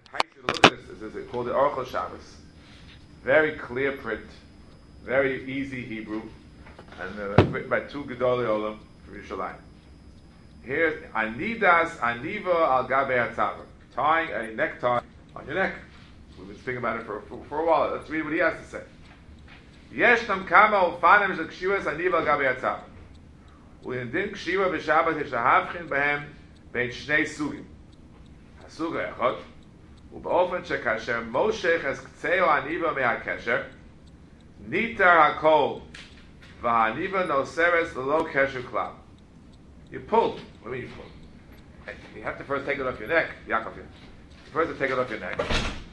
Look at this. This is called the Orchel Shabbos. Very clear print, very easy Hebrew, and written by two Gedolei Olam from Yerushalayim. Here's Anidas Aniva al Gabe Hatzaver, tying a necktie on your neck. We've been speaking about it for a while. Let's read what he has to say. Yeshnam kama ufanim shel kshiras aniva al Gabe Hatzaver. U'yindin kshiva b'Shabbat yesh lahavchin behem bein shnei sugim. Hasuga echad. ובאופן שכאשר מושך את קצהו הניבה מהקשר, ניתר הכל, והניבה נוסרת ללא קשר כלל. You pull. What do you mean you pull? You have to first take it off your neck. Yaakov, you first have to take it off your neck.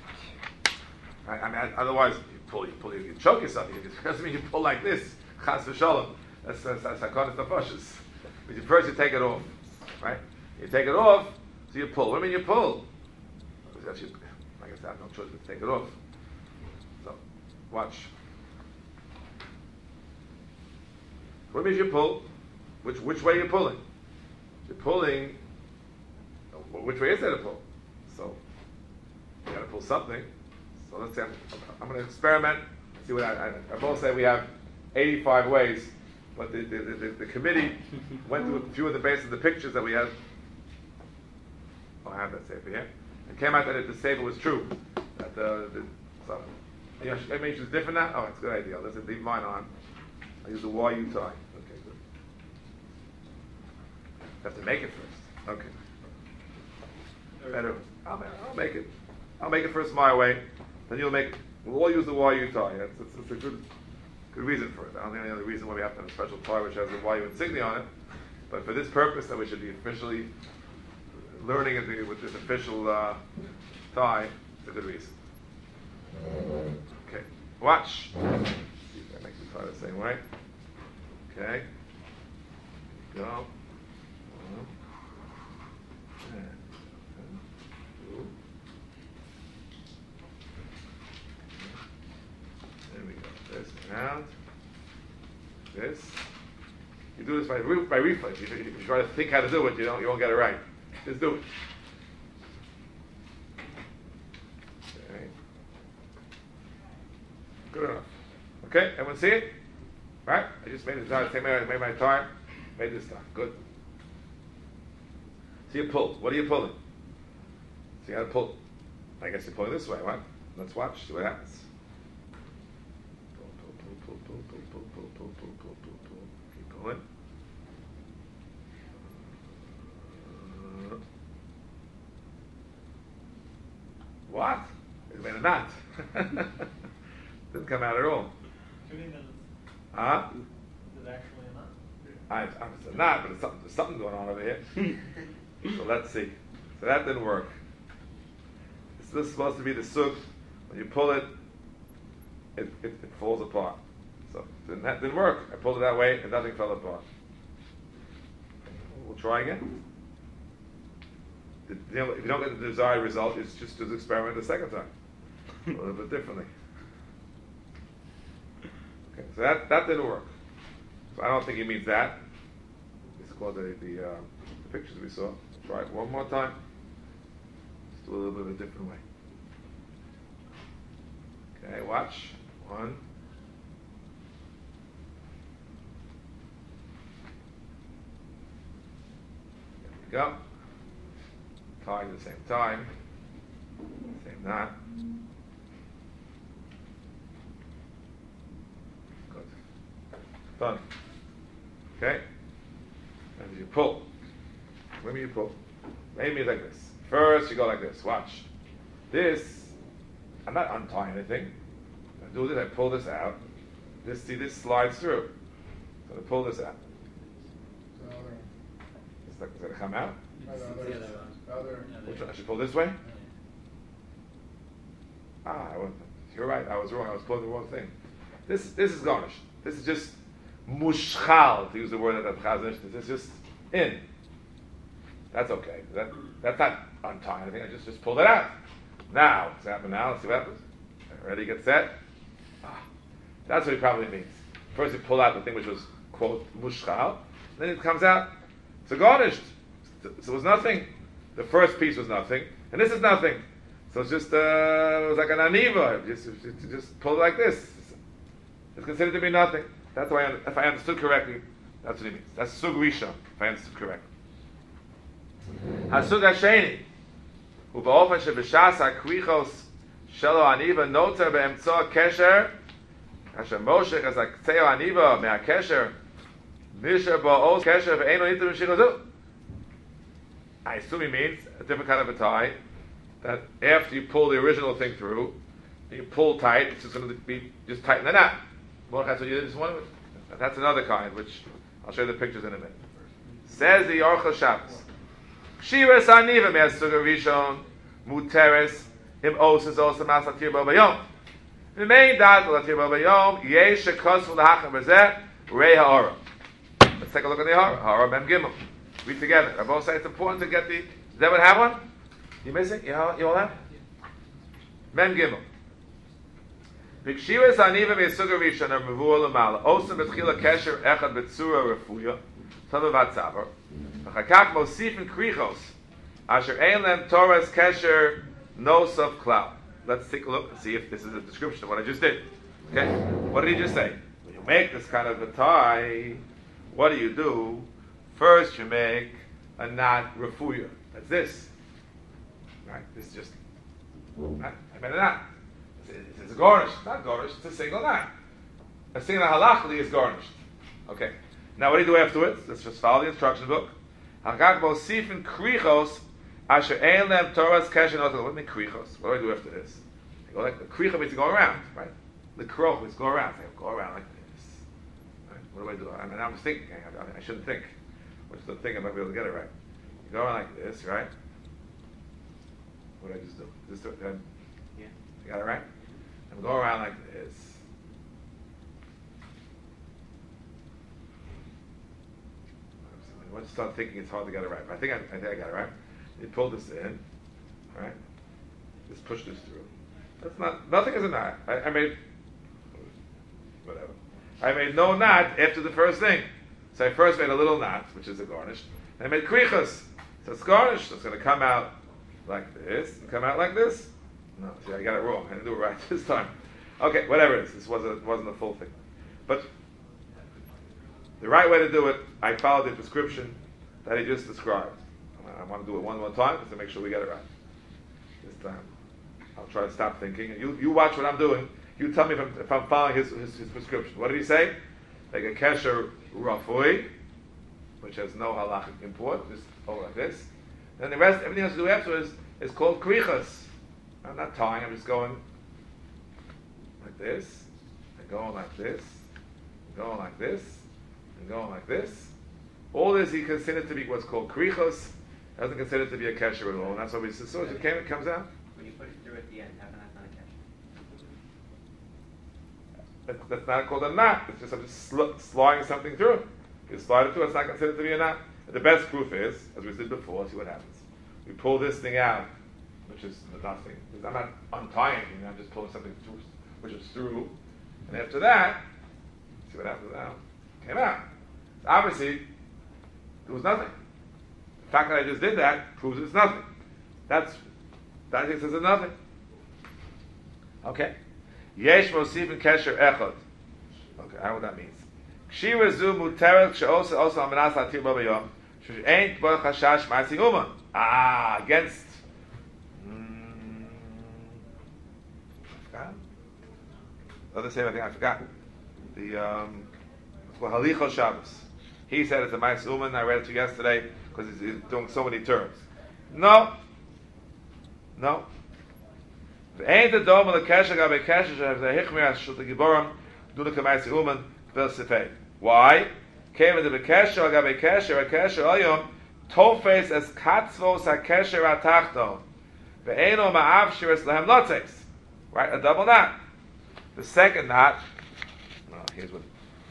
I mean, otherwise, you choke yourself. It doesn't mean you pull like this. Chas v'sholem. That's hakonis nefashos. But first you take it off. Right? You take it off, so you pull. What do you mean you pull? Actually, like I said, I have no choice but to take it off. So, watch. What means you pull? Which way are you pulling? You're pulling. Which way is there to pull? So, you got to pull something. So let's see. I'm going to experiment. See what I both say we have 85 ways, but the committee went through a few of the bases of the pictures that we have. Oh, I have that safer here. It came out that the sefer was true. That so it makes it different now. Oh, it's a good idea. Let's leave mine on. I use the YU tie. Okay, good. You have to make it first. Okay. Better. I'll make it. I'll make it first my way. Then you'll make. We'll all use the YU tie. It's a good reason for it. I don't think any other reason why we have to have a special tie which has the YU insignia on it. But for this purpose, that we should be officially learning with this official tie is a good reason. Okay, watch. See if I make the tie the same way. Okay. Go. There we go. This around. This. You do this by reflex. If you try to think how to do it, you won't get it right. Just do it. Okay. Good enough. Okay, everyone see it? Right? I just made the tie, I made my tie, made this tie. Good. So you pull. What are you pulling? So you gotta pull. I guess you're pulling this way, right? Let's watch, see what happens. Pull. Keep going. What? It made a knot. Didn't come out at all. Huh? Is it actually a knot? It's a knot, but there's something going on over here. So let's see. So that didn't work. This is supposed to be the sug. When you pull it, it falls apart. So that didn't work. I pulled it that way and nothing fell apart. We'll try again. If you don't get the desired result, it's just to experiment the second time. A little bit differently. Okay, so that didn't work. So I don't think he means that. It's called the pictures we saw. Try it one more time. Just do a little bit of a different way. Okay, watch. One. There we go. Tying at the same time. Same knot. Good. Done. Okay? And you pull. When you pull. Maybe it's like this. First you go like this. Watch. This, I'm not untying anything. I do this, I pull this out. This slides through. So I pull this out. Is that going to come out? Which one? I should pull this way? You're right. I was wrong. I was pulling the wrong thing. This is garnished. This is just mushchal, to use the word that Chazon. This is just in. That's okay. That's not untying anything. I just pulled it out. Now, what's happening now? Let's see what happens. Ready, get set. That's what he probably means. First you pull out the thing which was, quote, mushchal. Then it comes out. It's a garnished. So it was nothing. The first piece was nothing. And this is nothing. So it's just it was like an aniva. Just pull it like this. It's considered to be nothing. That's why, if I understood correctly, that's what he means. That's sug rishon, if I understood correctly. Hasug hasheni, u'ba'ofen sheb'shas ha'krichos shelo aniva noter be'emtzo kesher, asher moshech as ha'ktzeo aniva me'akesher, nisher ba'os kesher ve'eno nitim v'shichazu. I assume he means a different kind of a tie, that after you pull the original thing through, you pull tight, it's just going to be just tighten the knot. That's what you just want. That's another kind, which I'll show you the pictures in a minute. Says the Orchos Shabbos. Shiras aniva me'asug rishon muteres im os is also masatir b'bayom. V'mein dat latir b'bayom yesh shekosvu l'hachem b'zeh rei ha'ora. Let's take a look at the ha'ora mem gimel. Read together. I both say it's important to get the. Does everyone have one? You missing? You all have? Mem gimel. B'kshiras aniva me'asug rishon are mevuah l'mala. Osam b'tchila kesher echad b'tzura refuya. Tavavat zavar. V'chakak mosifin krichos. Asher ein lem Torah's kesher nosav klal. Let's take a look and see if this is a description of what I just did. Okay? What did he just say? When you make this kind of a tie, what do? First you make a knot refuya. That's this. Right? This is just. Right? I made a knot. It's a garnish. Not garnish, it's a single knot. A single halachli is garnished. Okay. Now what do you do afterwards? Let's just follow the instruction book. Hakak mosifin krichos asher ein lem Torah's kesher nosav. What do you mean krichos? What do I do after this? I go like the kricha means to go around, right? The kroch means go around. I go around like this. Right? What do? And I'm just thinking. I shouldn't think. Which is the thing I might be able to get it right. You go around like this, right? What did I just do? Just do it. Yeah. You got it right? And go around like this. Once you start thinking, it's hard to get it right. But I think I got it right. You pull this in, right? Just push this through. That's not. Nothing is a knot. I made whatever. I made no knot after the first thing. So I first made a little knot, which is a garnish. And I made krichas. So it's garnished. So it's going to come out like this and come out like this. No, see, I got it wrong. I didn't do it right this time. Okay, whatever it is. This wasn't the full thing. But the right way to do it, I followed the prescription that he just described. I want to do it one more time just to make sure we get it right. This time, I'll try to stop thinking. And you watch what I'm doing. You tell me if I'm following his prescription. What did he say? Like a kesher rafui, which has no halachic import, just hold like this. Then the rest, everything else to do afterwards is called krichas. I'm not tying. I'm just going like this, and going like this, and going like this, and going like this. All this he considered to be what's called krichos. Doesn't consider it to be a kesher at all, and that's why we said so. It comes out. When you push it through at the end, how come that's not a kesher? That's not called a knot. It's just I'm just sliding something through. You slide it through. It's not considered to be a knot. The best proof is, as we did before. See what happens. We pull this thing out, which is nothing. I'm not untying anything. I'm just pulling something through, which is through. And after that, see what happens now. Came out. So obviously, there was nothing. The fact that I just did that proves it's nothing. That thing says it's nothing. Okay. Yesh mosifin kesher echad. Okay, I know what that means. Kshira zu muteret she'osa also amenas hatir b'bayom she'ein bo chashash ma'asi uma. Against. I forgot. The other same thing I forgot. The it's called Halichos Shabbos. He said it's a ma'as uman. I read it to you yesterday because he's doing so many terms. No. Ain't the dome of the kesher gabe kesher she'have the hichmir as shul giborim do the ma'as uman vel sefei. Why? Came with the kesher gabe kesher a kesher ayom tofes as katzvos hakesher atachton ve'eno ma'av shiras lehem lotzeis. Right, a double knot. The second knot. Here's what.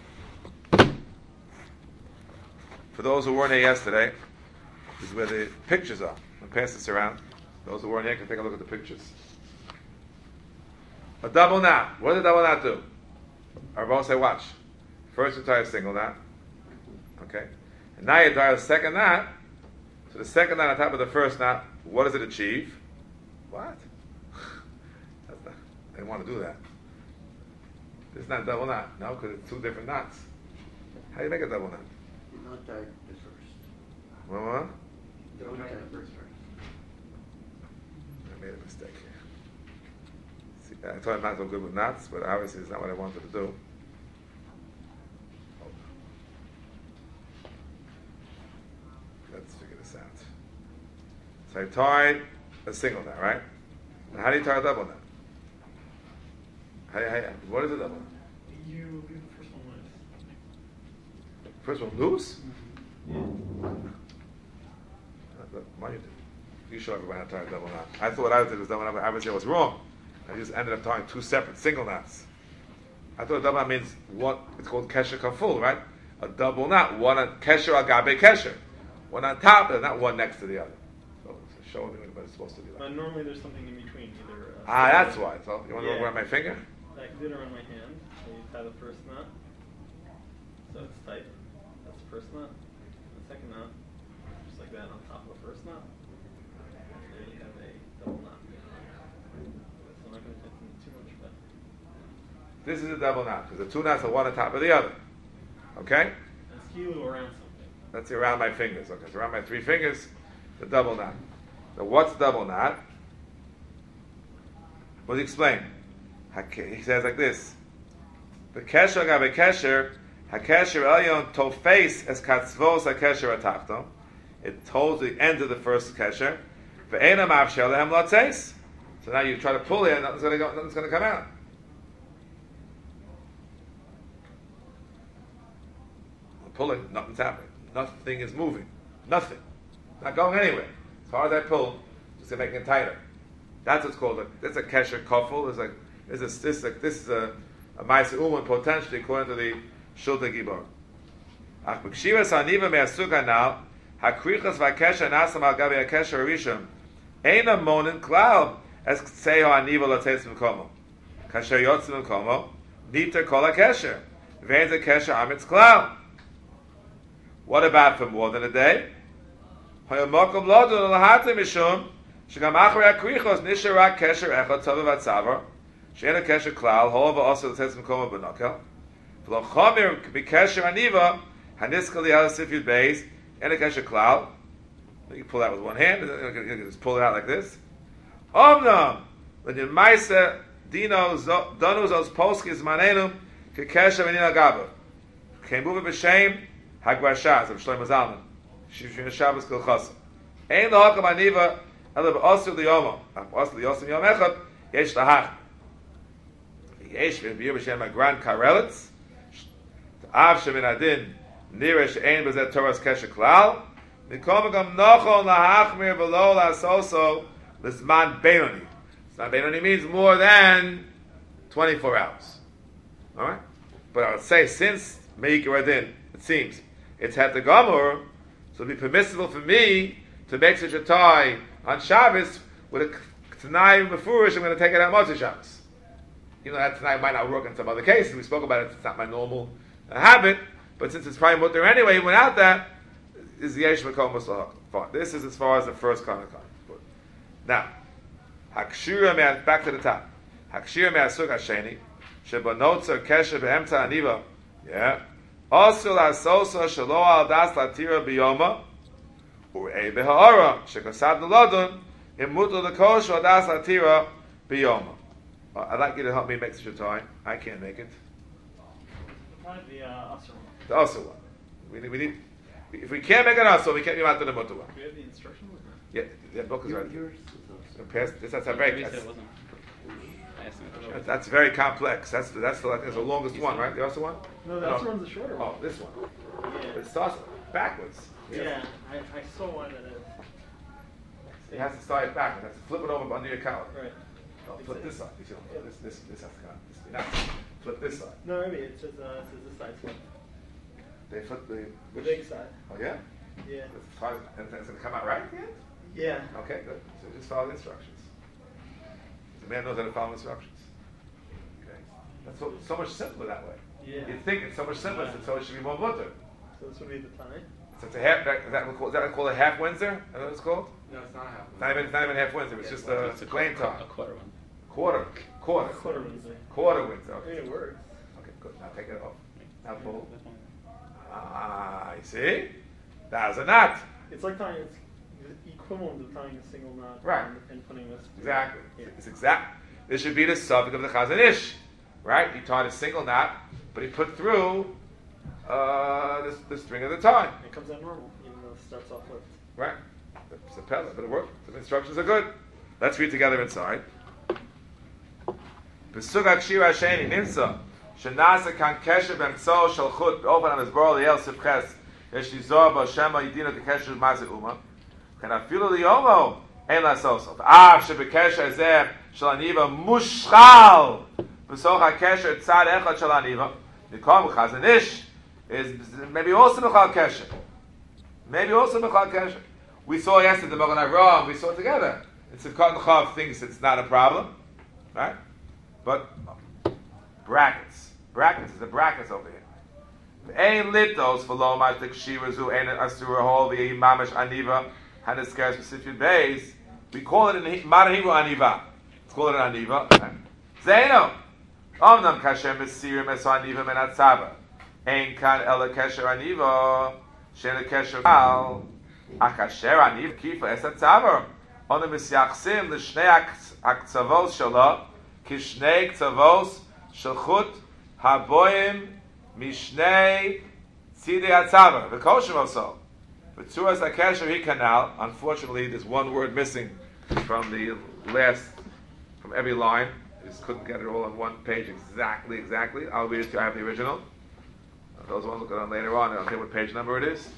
For those who weren't here yesterday, this is where the pictures are. I'll pass this around. Those who weren't here can take a look at the pictures. A double knot. What does a double knot do? Our both say, watch. First you tie a single knot. Okay? And now you tie a second knot. So the second knot on top of the first knot, what does it achieve? What? They want to do that. It's not a double knot. No, because it's two different knots. How do you make a double knot? You don't tie the first. What? Don't tie the first. I made a mistake here. See, I thought I'm not so good with knots, but obviously it's not what I wanted to do. Let's figure this out. So I tied a single knot, right? Now how do you tie a double knot? What is a double knot? You give the first one loose. First one loose? Yeah. Why you show everybody how to tie a double knot. I thought what I did was double knot, but obviously I was wrong. I just ended up tying two separate single knots. I thought a double knot means what it's called kesher kaful, right? A double knot, one on kesher agabe kesher, one on top and not one next to the other. So show me what it's supposed to be like. Normally there's something in between, either. That's why. So you want to Yeah. know where my finger? Like glitter on my hand. So you tie the first knot. So it's tight. That's the first knot. The second knot, just like that on top of the first knot. There you have a double knot. So I'm not going to get into too much, but. This is a double knot because the two knots are one on top of the other. Okay? It's kilo around something. That's around my fingers. Okay, so around my three fingers, the double knot. Now what's double knot? What does he explain? He says like this: the kesher gabe kesher, hakesher elyon tofes es katzvos hakesher atachton. It holds the end of the first kesher. Ve'ena mavshel lehem lotzeis. So now you try to pull it, nothing's going to come out. Pulling, nothing's happening. Nothing is moving. Nothing. Not going anywhere. As far as I pull, just to make it tighter. That's what's called that's a kesher kofel. This is a ma'aser uman potentially according to the Shulta Gibor. Ach b'kshivas haniva me'asuga now hakrichas v'akesher nasam al gabi hakesher rishon eina monin klal as seyo haniva l'teis m'komo kasher yotz m'komo nita kol hakesher v'ein ze kesher amitz klal. What about for more than a day? Hayamokom lodun l'hatem mishum shegam achrei hakrichos nisharak kesher echad tzavu v'tzavar she'ena kesher klal hova also l'teis m'komo b'nokel v'lo chomer b'kesher haniva haniskal yalisif yud beis ena kesher klal. You can pull that with one hand. You can just pull it out like this. Omnam l'nyin ma'aseh dino donu zos polskis manenum kekesher v'nina gaba kemuva b'shem Hagwashas of Shlomo Zalman. Shivshin Shabbos Kol Chasam. Ein lahakam aniva ela b'asur liyomo. B'asur liyosim yom echad yesh lahach. Yesh v'biyur b'shem Agran Karelitz. Av shemin adin nira she'ein b'zeh Torah's kesher klal. Mikom gam nochon lahachmir v'lo la'asoso l'zman beinoni. Zman beinoni means more than 24 hours. All right? But I would say since Meikir Adin, it seems, it's had the Gomor, so it'd be permissible for me to make such a tie on Shabbos with a Tanai Mefurish. I'm going to take it out Motzei Shabbos. You know, that Tanai might not work in some other cases. We spoke about it. It's not my normal habit, but since it's probably mutter anyway, without that, is the Yesh Mekom Muslah. This is as far as the first kind of kind. Now, Hakshira, back to the top. Hakshira me'asuk hasheni, shebanotzer kesher be'emta aniva. Yeah. Also la sosa shelo al das latira biyoma u'ei beha'ara shekasad l'lodun imutu l'kosh al das latira biyoma. I'd like you to help me make such a tie. I can't make it. The Asr one. The Asr one. We need. If we can't make an Asr, we can't be out to the Mutu one. Do we have the instructions? Yeah, the book is right. Yours That's a very. That's very complex. That's the longest one, right? The Asr one. No, the Asr one's the shorter one. Oh, this one. Yeah. It starts backwards. Yeah, I saw one that is. It has to start it backwards. It has to flip it over under your collar. Right. No, flip this side. You see, this has to come. Flip this side. No, maybe it says this side flip. They flip the The big side. Oh yeah. Yeah. It's going to come out right at the end. Yeah. Okay, good. So just follow the instructions. The man knows how to follow instructions. Okay, that's so much simpler that way. Yeah. You'd think it's so much simpler, so it should be more mutter. So this would be the tie. So it's a half. Is that called a half Windsor? Is that what it's called? No, it's not a half. It's not even half Windsor. It's just a plain tie. A quarter one. Quarter Quarter Windsor. Windsor. I mean, it works. Okay, good. Now take it off. Now pull. You see? That's a knot. It's like tying, it's the equivalent of tying a single knot Right. and putting this. Exactly. Yeah. It's exact. This should be the subject of the Chazon Ish, right? He tied a single knot, but he put through the string of the tie, It comes out normal, even though it starts off with. right? It's a pellet, but it worked. The instructions are good. Let's read together inside. Besugak Shira Sheni Nimsa Shenasa Kan Kesher Bemtso Shel Chut Open on his Bor Liel Sipches Yesh Lizor Bo Shema Yidina Kesher Maze Uma Can Afilu Liomo Ein Lasoso Av Shebekesher Zeh Shel Aniva Mushchal Besoch HaKesher Tzad Echad Shel Aniva Nikom Chazon Ish is maybe also Mechal Kesher. Maybe also Mechal Kesher. We saw yesterday the Magen Avraham. We saw it together. It's Sivkot Chav thinks it's not a problem, right? But brackets is the brackets over here. Ein litos for lo matik shirazu ein asura hol the mamash aniva had a scarce specific base. We call it in modern Hebrew aniva. Let's call it an aniva. Zaino. Omnam kasher mesirim es aniva men atzava. Ein kan ela kasher aniva. Shen kasher al. Akasher aniva kifa es atzava. Onam misyachsim l'shnei aktzavos shalo. Kishnei ktzavos shelchut haboim mishnei tzidei atzava. V'koshem also. V'tzuras hakesher hi kanal. Unfortunately, there's one word missing from the last, from every line. I just couldn't get it all on one page exactly. I'll read it to you. I have the original. If those want to look at it later on, I'll tell you what page number it is.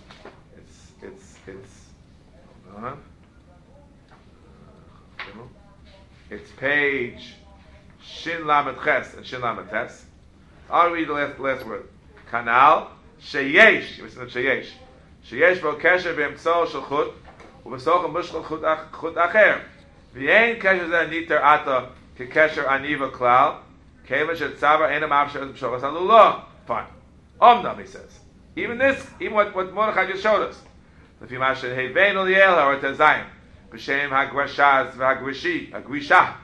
It's page Shin Lamed Ches and Shin Lamed Tes. I'll read the last word. Kanal sheyesh. You listen to sheyesh. Sheyesh bo kesher b'emtzol shel chut u'b'sochel mushchel chut acher. V'yein kesher zeh niter ata kekesher aniva klal kevan shetzava enam avsher b'shochas alulah. Fine. Omnam, he says. Even what Mordechai just showed us. Lefi mashen hevein Eliel or tezayim b'shem hagwashaz v'hagwisha.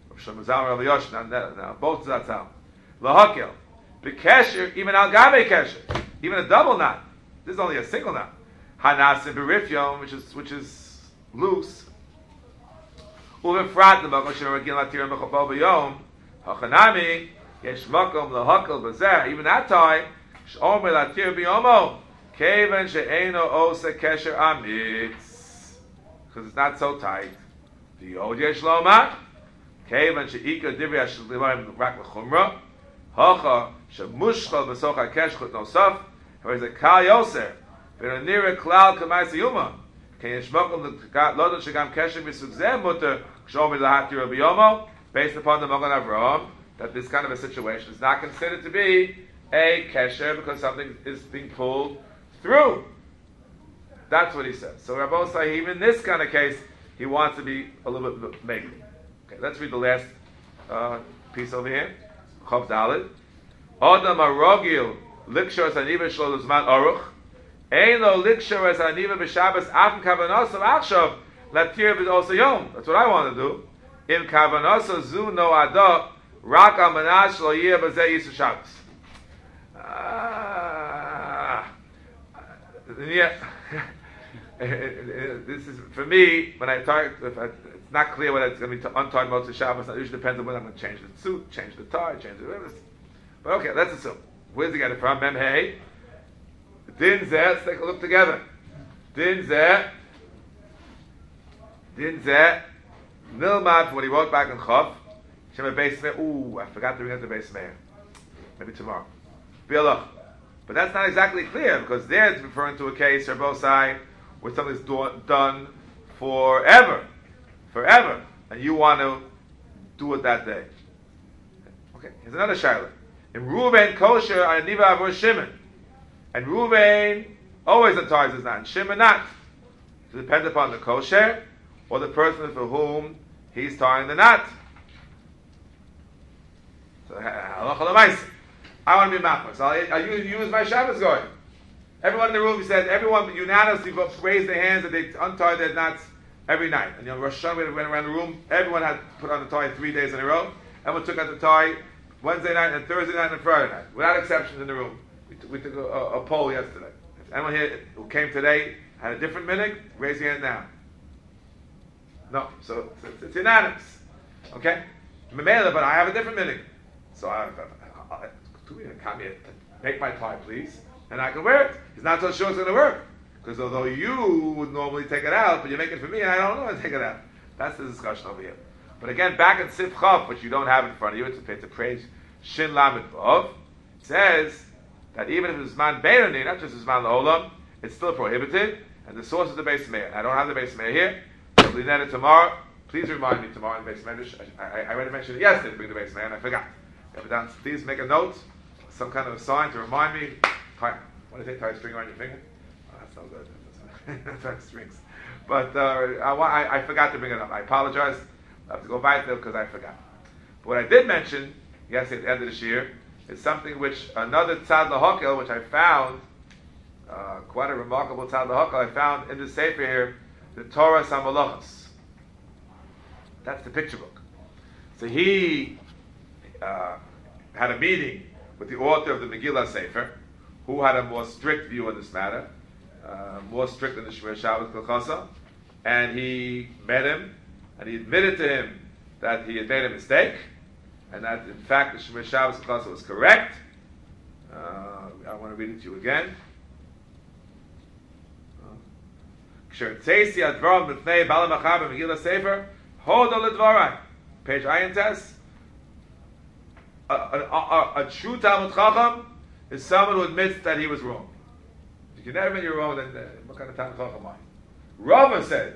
Now both that's how. Lahakel. B'kesher, even al gabe kesher, even a double knot. This is only a single knot. Hanasim b'rifyom, which is loose. Uvefrat l'makom she'ragil latir mechapol b'yom. Hachanami yesh makom lahakel b'zeh. Even that time, she'omer latir b'yomo. Kevan she'eno osa kesher amitz, because it's not so tight. The yod yesh lomah. Kevan she'ika divrei hashlimayim rak l'chumra. Hacha shemushchal b'soch hakesh chut nosaf. Whereas a kal yoser, v'nira klal k'mayis yuma. Can yishmokum l'odon shegam kesher b'sug zeh mutter k'shomer lahatir b'yomo, based upon the Magen Avraham, that this kind of a situation is not considered to be a kesher because something is being pulled through. That's what he says. So Rabbi say even in this kind of case, he wants to be a little bit making. Okay, let's read the last piece over here. Chav Daled. Adam arogil likshor es aniva shlo luzman aruch. Ein lo likshor es aniva b'Shabbos afim kavanosav achshav latir b'osa yom. That's what I want to do. Im kavanosav zu no ada rak al manash lo yeh b'zeh yisu Shabbos. Yeah. This is for me when I talk. It's not clear whether it's going to be untied Motzei Shabbos. It usually depends on whether I'm going to change the suit, change the tie, change the rivers. But okay, let's assume. Where's he get it from? Mem hey. Din zeh. Let's take a look together. Din zeh. Nilmad from what he wrote back in Chav. Shem Beis Meir. Ooh, I forgot to bring up the Beis Meir. Maybe tomorrow. Bialach. But that's not exactly clear because there it's referring to a case or both sides where something's done forever, and you want to do it that day. Okay, here's another shaila. In Reuven kosher aniva avur Shimon, and Reuven always unties his knot, and Shimon not. So it depends upon the kosher or the person for whom he's tying the knot. So halacha l'maaseh. I want to be machmas. I'll use my Shabbos going. Everyone in the room, he said, everyone unanimously raised their hands that they untie their knots every night. And Rosh Hashanah, we went around the room, everyone had put on the tie 3 days in a row. Everyone took out the tie Wednesday night and Thursday night and Friday night, without exceptions in the room. We took a poll yesterday. If anyone here who came today had a different minhag, raise your hand now. No, so it's unanimous. Okay? But I have a different minhag. So I make my tie, please, and I can wear it. He's not so sure it's going to work. Because although you would normally take it out, but you make it for me, and I don't know how to take it out. That's the discussion over here. But again, back in Sif Chav, which you don't have in front of you, it's a page Shin Lamed Vav, it says that even if it's man Beirani, not just man L'olam, it's still prohibited, and the source is the Beis Meir. And I don't have the Beis Meir here, so we'll net it tomorrow. Please remind me tomorrow in Beis Meir. I already mentioned it yesterday to bring the Beis Meir, and I forgot. Please make a note, some kind of a sign to remind me. What do you say, tie a string around your finger? Oh, that's no good. That's how it strings. But I forgot to bring it up. I apologize. I have to go back there because I forgot. But what I did mention yesterday at the end of this year is something which another Tzad L'Hokel, which I found, quite a remarkable Tzad L'Hokel, I found in the Sefer here, the Torah Samalachas. That's the picture book. So he had a meeting with the author of the Megillah Sefer, who had a more strict view on this matter, more strict than the Shmir Shabbos Kolchasa, and he met him, and he admitted to him that he had made a mistake, and that in fact the Shmir Shabbos Kolchasa was correct. I want to read it to you again. Page Ayin Tes. A true Talmud Chacham is someone who admits that he was wrong. If you can never admit you're wrong, then what kind of Talmud Chacham are you? Rava said,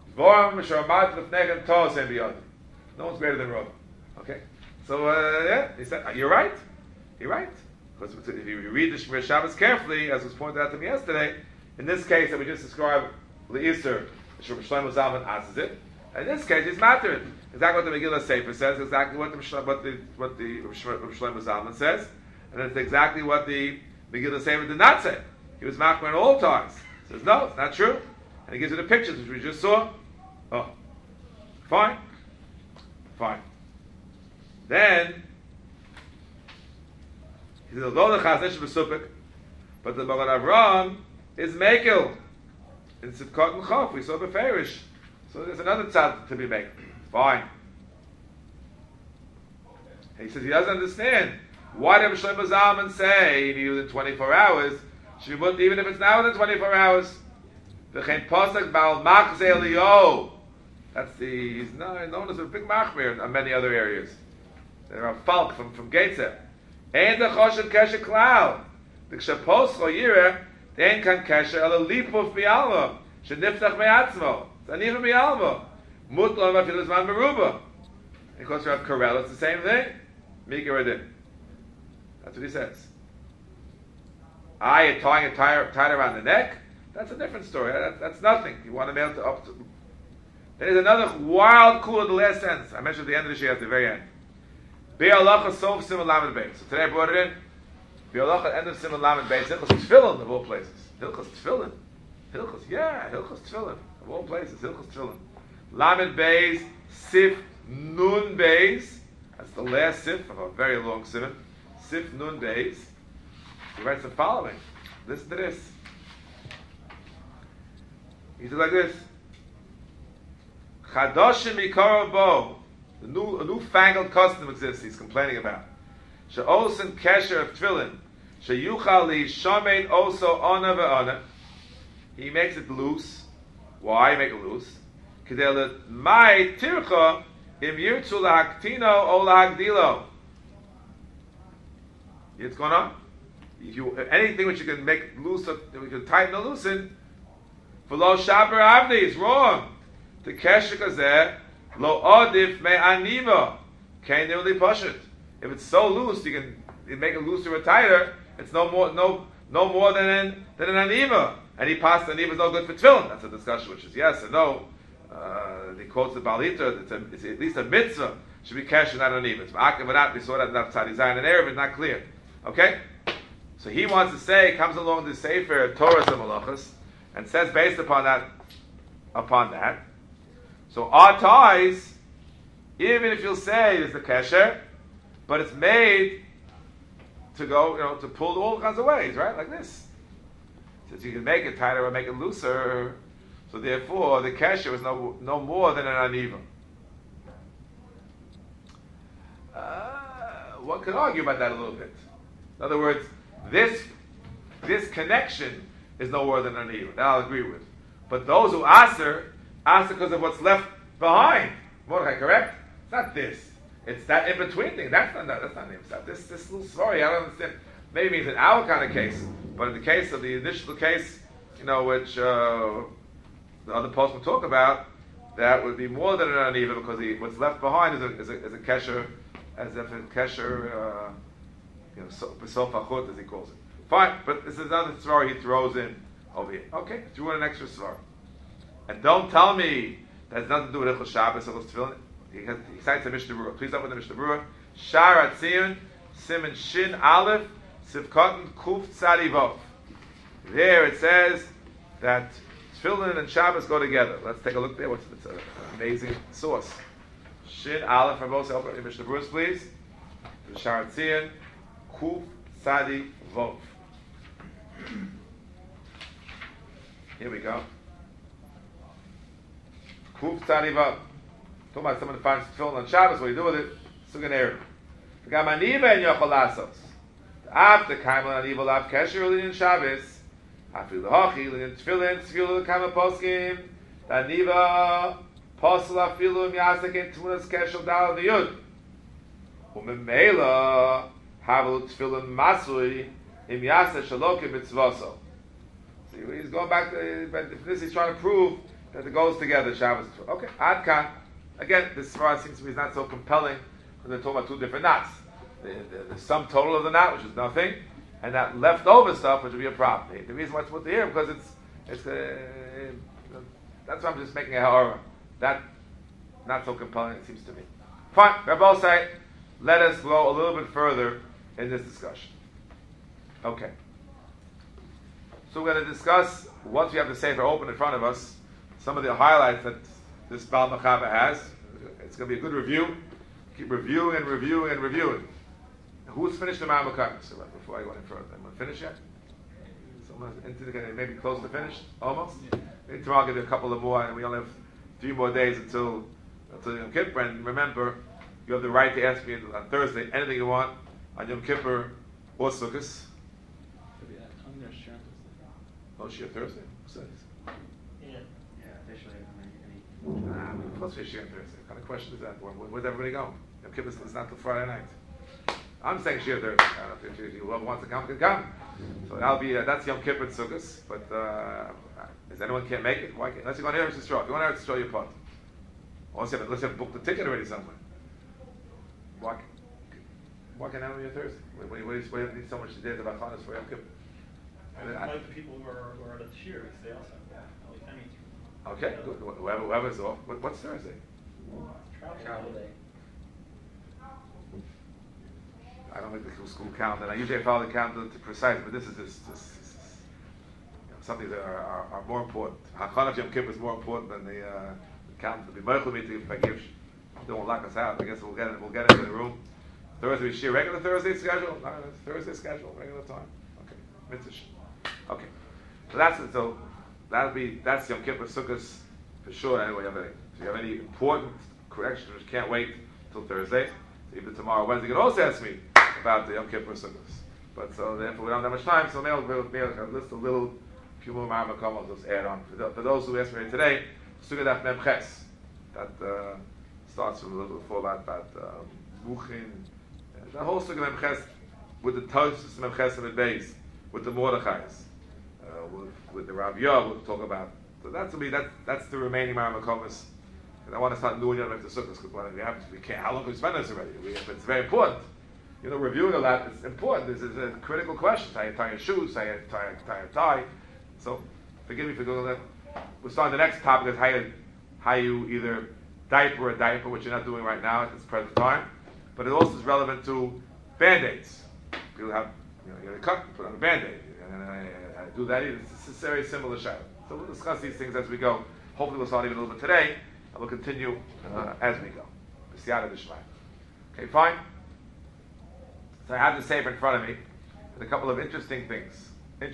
no one's greater than Rava. Okay? So, yeah, he said, you're right. You're right. Because if you read the Shmir Shabbos carefully, as was pointed out to me yesterday, in this case that we just described, the Easter, Shlomo Zalman asks it. And in this case, he's matter. Exactly what the Megillah Sefer says, exactly what the Shlomo Zalman says, and it's exactly what the Megillah Sefer did not say. He was machmer in all times. He says, no, it's not true. And he gives you the pictures, which we just saw. Oh, fine. Fine. Then, he says, although the Chazon Ish B'Supik, but the Magen Avraham is Mekel. In Sivkot and Chof, we saw Beferish. So there's another tzad to be made. Fine. And he says he doesn't understand. Why did Shlomo Zalman say he knew within 24 hours? Even if it's now within 24 hours. V'chein posek bal machze Eliyahu. He's known as a big machmir in many other areas. There are Falk from Geitzer. Ein the choshev kesher klal. The kshaposcho yireh, ein kan kesher ala lipuf bi'alma. Sheniftach me'atzmo. Zaniva bi'alma. Mutlo mafil zman meruba. Of course, you have Karel, it's the same thing. Mika Radin. That's what he says. Tying a tie around the neck, that's a different story. That's nothing. You want to mail to up to. There's another wild cool at the last sentence. I mentioned at the end of the year at the very end. Be'alacha sof simon lamed beis. So today I brought it in. Be'alacha at the end of simon lamed beis. Hilchos tefillin of all places. Hilchos tefillin. Hilchos tefillin of all places. Hilchos tefillin. Lamed beis sif nun beis. That's the last sif of a very long simon. Sif nun beis. He writes the following. Listen to this. He says like this. Chadoshim mikaro bo. A newfangled custom exists. He's complaining about. She'osen kesher of tefillin. She'yuchal li shomein also ona ve'ona. He makes it loose. Why make it loose? Kedel mai tircha im yirtzu lahaktino o lahagdilo. What's going on? Anything which you can make loose, we can tighten or loosen, v'lo shaber avdi, it's wrong. The kesher kazeh lo odif me'aniva keinu li poshet. If it's so loose, you make it looser or tighter. It's no more than an aniva. And he passed aniva is no good for tefillin. That's a discussion, which is yes or no. He quotes the Balita. It's at least a mitzvah should be kesher, not aniva. It's ma'akev or not. We saw that in Tzadi Zayin and Erev. It's not clear. Okay. So he wants to say, comes along the Sefer Torah Malachos, and says based upon that, So our ties, even if you'll say it's the kesher, but it's made to go, to pull all kinds of ways, right? Like this. Since you can make it tighter or make it looser, so therefore the kesher is no more than an aniva. One could argue about that a little bit. In other words, this connection is no more than an aniva. That I'll agree with. But those who aser because of what's left behind. Mordechai, correct? It's not this. It's that in between thing. That's not Nimsa. This little story, I don't understand. Maybe it's in our kind of case, but in the case of the initial case, which the other post will talk about, that would be more than an aniva because what's left behind is a kesher, as if a kesher, besof achut as he calls it. Fine, but this is another svara he throws in over here. Okay, threw in an extra svara. And don't tell me that has nothing to do with Hilchos Shabbos, Hilchos Tefillin. He cites the Mishnah Berurah. Please up with the Mishnah Berurah. Shar Atzion, Siman Shin Aleph, Sivkotten Kuf Tzadi Vov. There it says that Tefillin and Shabbos go together. Let's take a look there. It's an amazing source. Shin Aleph, for both, open the Mishnah Berurah, please. Shar Atzion, Kuf Tzadi Vov. Here we go. Kuf Tzadi Vav. Talking about someone who finds tefillin on Shabbos, what do you do with it? Sugan Erev. The Gamaniva and Yochel Asos. After Kaimel Aniva Lav Kesher Linin Shabbos. After the Hachi Linin Tefillin Tzvilu Kaimel Poskim. The Aniva Posel Afilu Im Yasek in Tmunas Kesher Dal Niyud. Umemela Havelu Tefillin Masui Im Yasek Shalokim Mitzvoso. See, he's going back to this. He's trying to prove that it goes together, Shabbos. Okay, Ad Kan. Again, this svara seems to me is not so compelling because they're talking about two different knots. The sum total of the knot, which is nothing, and that leftover stuff, which would be a problem. The reason why it's put here because it's that's why I'm just making a horror. That not so compelling, it seems to me. Fine, Rabbi say, let us go a little bit further in this discussion. Okay. So we're going to discuss, once we have the Sefer open in front of us, some of the highlights that this Baal Mechava has. It's going to be a good review. Keep reviewing and reviewing and reviewing. Who's finished the Baal Mechava? So before I go any further, anyone finished yet? Someone maybe close to finished? Almost? Maybe tomorrow I'll give you a couple of more, and we only have 3 more days until Yom Kippur. And remember, you have the right to ask me on Thursday anything you want on Yom Kippur or Sukkot. Oh, Shir Thursday? Who says? Yeah, officially. Of course, we're Shir Thursday. What kind of question is that? Where's everybody going? Yom Kippur is not till Friday night. I'm saying Shir Thursday. I don't think whoever wants to come can come. So that'll be that's Yom Kippur and Sukkot. But if anyone can't make it, why can't? Unless you're going to Eretz Yisrael. If you want to Eretz Yisrael, you're part. Unless you have booked the ticket already somewhere. Why can't I have your Thursday? Why do you need so much to do the Bachanas for Yom Kippur? Like the people who are at the Shir, they also have Okay, good. Whoever's off. What's Thursday? Travel day. I don't like the school calendar. I usually follow the calendar to precise, but this is something that are more important. Hachanah Yom Kippur is more important than the calendar. To be mindful of me if I give, don't lock us out. I guess we'll get into the room. Thursday we share regular Thursday schedule. No, Thursday schedule, regular time. Okay, mitzvah. Okay, so that's Yom Kippur Sukkot for sure. Anyway, if you have any important corrections, which can't wait till Thursday. So even tomorrow, Wednesday, you can also ask me about the Yom Kippur Sukkot. But so therefore, we don't have that much time. So maybe I'll list a few more Ma'amakom. I'll just add on for those who asked me today. Sukkot Daf Mem Ches that starts from a little before about Muchin. The whole Sukkot Mem Ches with the Tosus Mem Ches and the Beis with the Mordechais. With the Rav Yov, we'll talk about. So that's the remaining Ma'amakomas. And I want to start doing it after Sukkot because we can't. How long can we spend this already? It's very important. Reviewing a lot is important. This is a critical question. How you tie your shoes? How you tie a tie? So forgive me for doing that. We'll start the next topic is how you either diaper a diaper, which you're not doing right now at this present time. But it also is relevant to Band-Aids. People have you get a cut, put on a Band-Aid. And I do that either. It's a very similar shadow. So we'll discuss these things as we go. Hopefully we'll start even a little bit today. and we'll continue as we go. B'siyata d'shmai. Okay, fine. So I have the Sefer in front of me, and a couple of interesting things.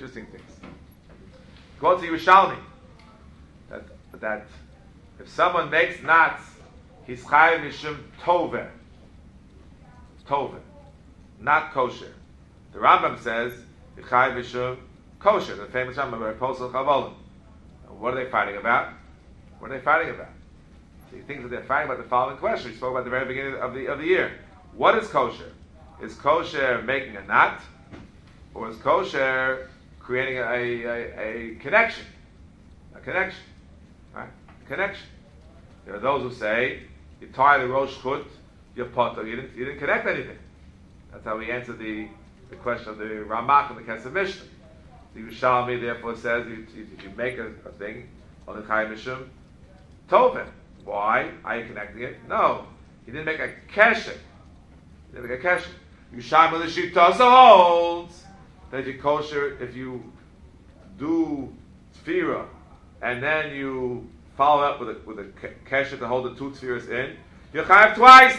Go to Yerushalmi. That if someone makes knots, he's chayav mishum toveh. Toveh, not kosher. The Rambam says chayav mishum kosher. The famous Rambam by Posel Chavolim. What are they fighting about? So he thinks that they're fighting about the following question. We spoke about at the very beginning of the year. What is kosher? Is kosher making a knot, or is kosher creating a connection? A connection, right? A connection. There are those who say you tie the rosh chut, you're potter. You didn't connect anything. That's how we answer the question of the Ramach and the Kesef Mishnah. The Yerushalmi therefore says if you make a thing on the Chayim Mishum Toveh. Why? Are you connecting it? No. You didn't make a kesher. Yerushalmi L'Shita also holds that if you kosher, if you do tefirah and then you follow up with a kesher to hold the two tefirahs in, you're chayav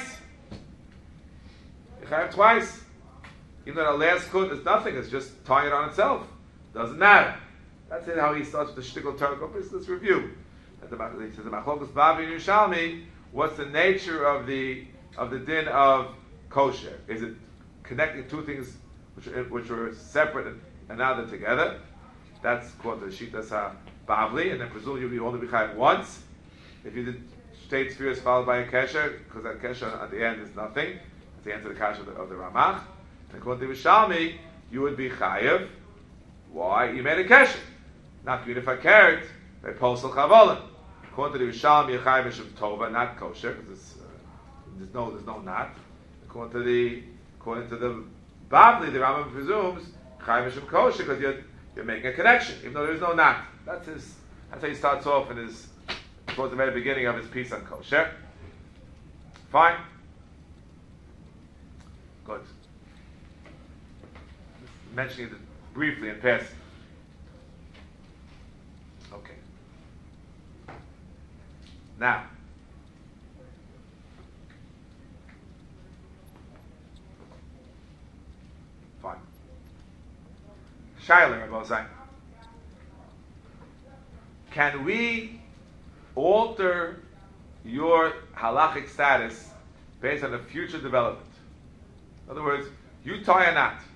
twice. Even though the last kut is nothing, it's just tying it on itself. Doesn't matter. That's it. How he starts with the shtickle turn. Let's review. He says the Machlokas Bavi Yerushalmi. What's the nature of the din of kosher? Is it connecting two things which were separate and now they're together? That's called the Shitas HaBavli, and then presumably you only be chayav once. If you did state spheres followed by a kesher, because that kesher at the end is nothing. That's the answer to the kasha of the Ramach. And according to Yerushalmi, you would be chayav. Why? You made a kesher. Not unified carrot, by posel chavolim. According to the Yerushalmi, you're chayav mishum tova, not kosher, because there's no knot. According to the Bavli, the Rambam presumes chayav mishum kosher, because you're making a connection, even though there is no knot. That's how he starts off in his, towards the very beginning of his piece on kosher. Fine. Good. Mentioning it briefly in passing. Okay. Now, fine. Shaila, Rabbi Zayin. Can we alter your halachic status based on a future development? In other words, you tie a knot.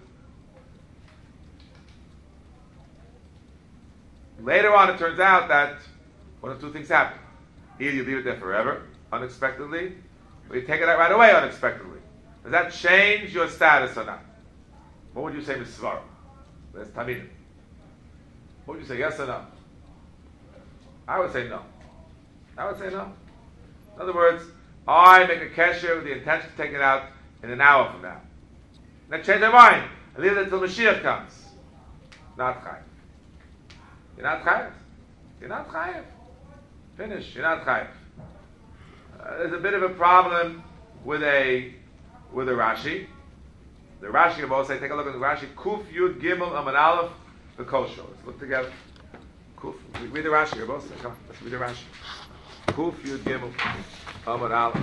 Later on, it turns out that one of two things happen. Either you leave it there forever, unexpectedly, or you take it out right away, unexpectedly. Does that change your status or not? What would you say, Ms. Svara? That's Tamidim. What would you say, yes or no? I would say no. In other words, I make a kesher with the intention to take it out in an hour from now. Then change my mind and leave it until Mashiach comes. Not chayav. You're not chayav. Finish. You're not chayav. There's a bit of a problem with a Rashi. The Rashi will say, take a look at the Rashi. Kuf Yud Gimel Amud Aleph the Kosher. Let's look together. Kuf. Read the Rashi. Come on, let's read the Rashi. Kuf Yud Gimel Amud Aleph.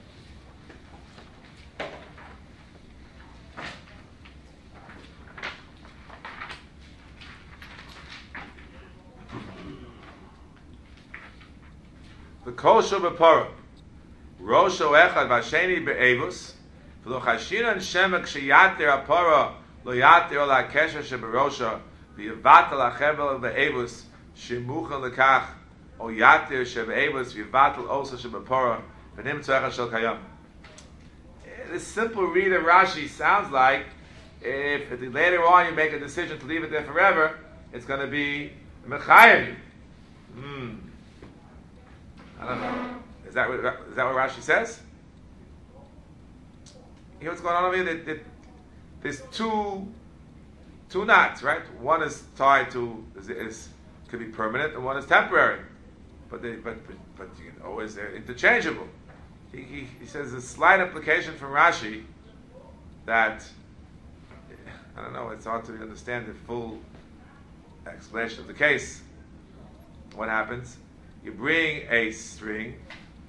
The kosher b'para, rosho echad v'asheni be'evus, v'lo chashinan shemek sheyater apara lo yater ol ha'kesher sheberosha v'yivatel ha'chevel be'evus shemuchen lekach o yater shebe'evus v'yivatel also shebepara v'nimtzu echad shel kayam. The simple read of Rashi sounds like if later on you make a decision to leave it there forever, it's going to be mechayev. I don't know. Is that what Rashi says? You know what's going on over here? There's two knots, right? One is tied to could be permanent, and one is temporary. But is they're interchangeable. He says there's a slight implication from Rashi that I don't know. It's hard to understand the full explanation of the case. What happens? You bring a string,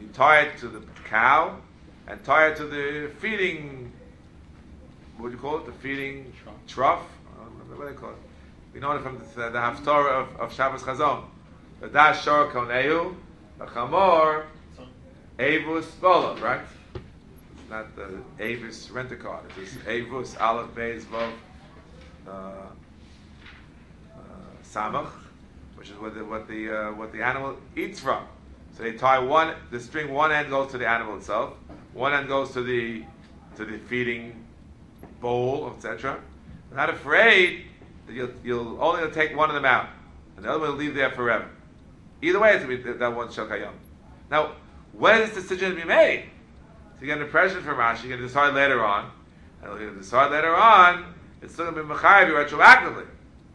You tie it to the cow and tie it to the feeding, what do you call it? The feeding trough? What do they call it? We know it from the Haftorah of Shabbos Chazon. The dash shor koneu, the chamor, avus volov, right? It's not the avus rent-a-car. It's avus, aleph, beis, vov, samach, which is what the animal eats from. So they tie the string. One end goes to the animal itself. One end goes to the feeding bowl, etc. I'm not afraid that you'll only take one of them out, and the other one will leave there forever. Either way, it's going to be that one shel kayom. Now, when is this decision to be made? So you get an impression from Rashi. You're going to decide later on, and you're going to decide later on. It's still going to be mechayev retroactively.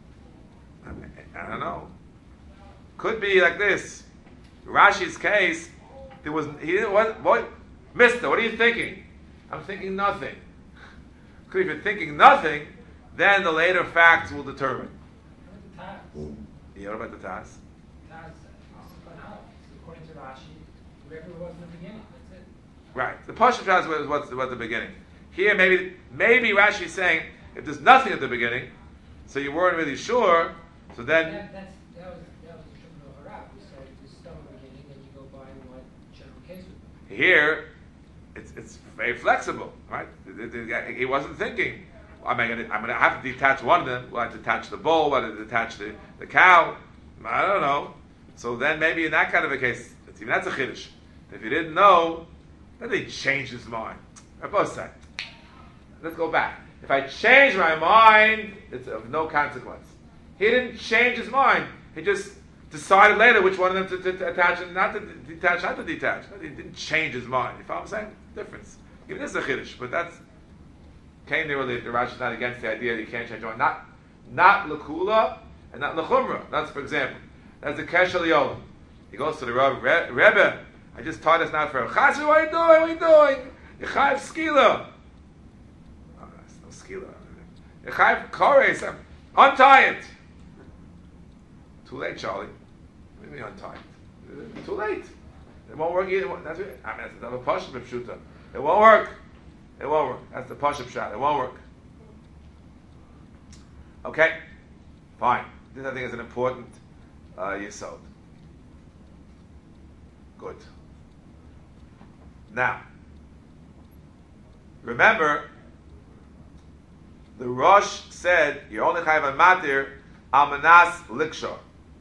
I don't know. Could be like this. Rashi's case, he didn't what? Mister, what are you thinking? I'm thinking nothing. Because if you're thinking nothing, then the later facts will determine. Yeah, what about the Taz? According to Rashi, whatever it was in the beginning, that's it. Right. The Pashup Taz was what's the beginning. Here, maybe Rashi's saying, if there's nothing at the beginning, so you weren't really sure, so then... That was the Shulchan Aruch. We said you start at the beginning, then you go by what general case would be. Here, it's very flexible, right? He wasn't thinking, I'm going to have to detach one of them. Will I detach the bull? Will I detach the cow? I don't know. So then maybe in that kind of a case, that's a chiddush. If you didn't know, then he changed his mind. Both sides. Let's go back. If I change my mind, it's of no consequence. He didn't change his mind. He just decided later which one of them to attach and not to detach. He didn't change his mind. You follow what I'm saying? Difference. Even this is a chiddush, but that's came there really. The Rashi is not against the idea that you can't change your mind. Not lekula and not lechumra. That's, for example, that's the keshel yolam. He goes to the Rebbe. I just taught us now for a chassid. What are you doing? What are you doing? You chayiv skila. Oh, that's no skila. You chayiv kores. Untie it. Too late, Charlie. What do you mean untie it? Too late. It won't work either. That's it. I mean, that's another pashup pshuta. It won't work. It won't work. That's the pashup shot. It won't work. Okay, fine. This I think is an important yesod. Good. Now, remember, the Rosh said you're only chayav on matir almanas likshor.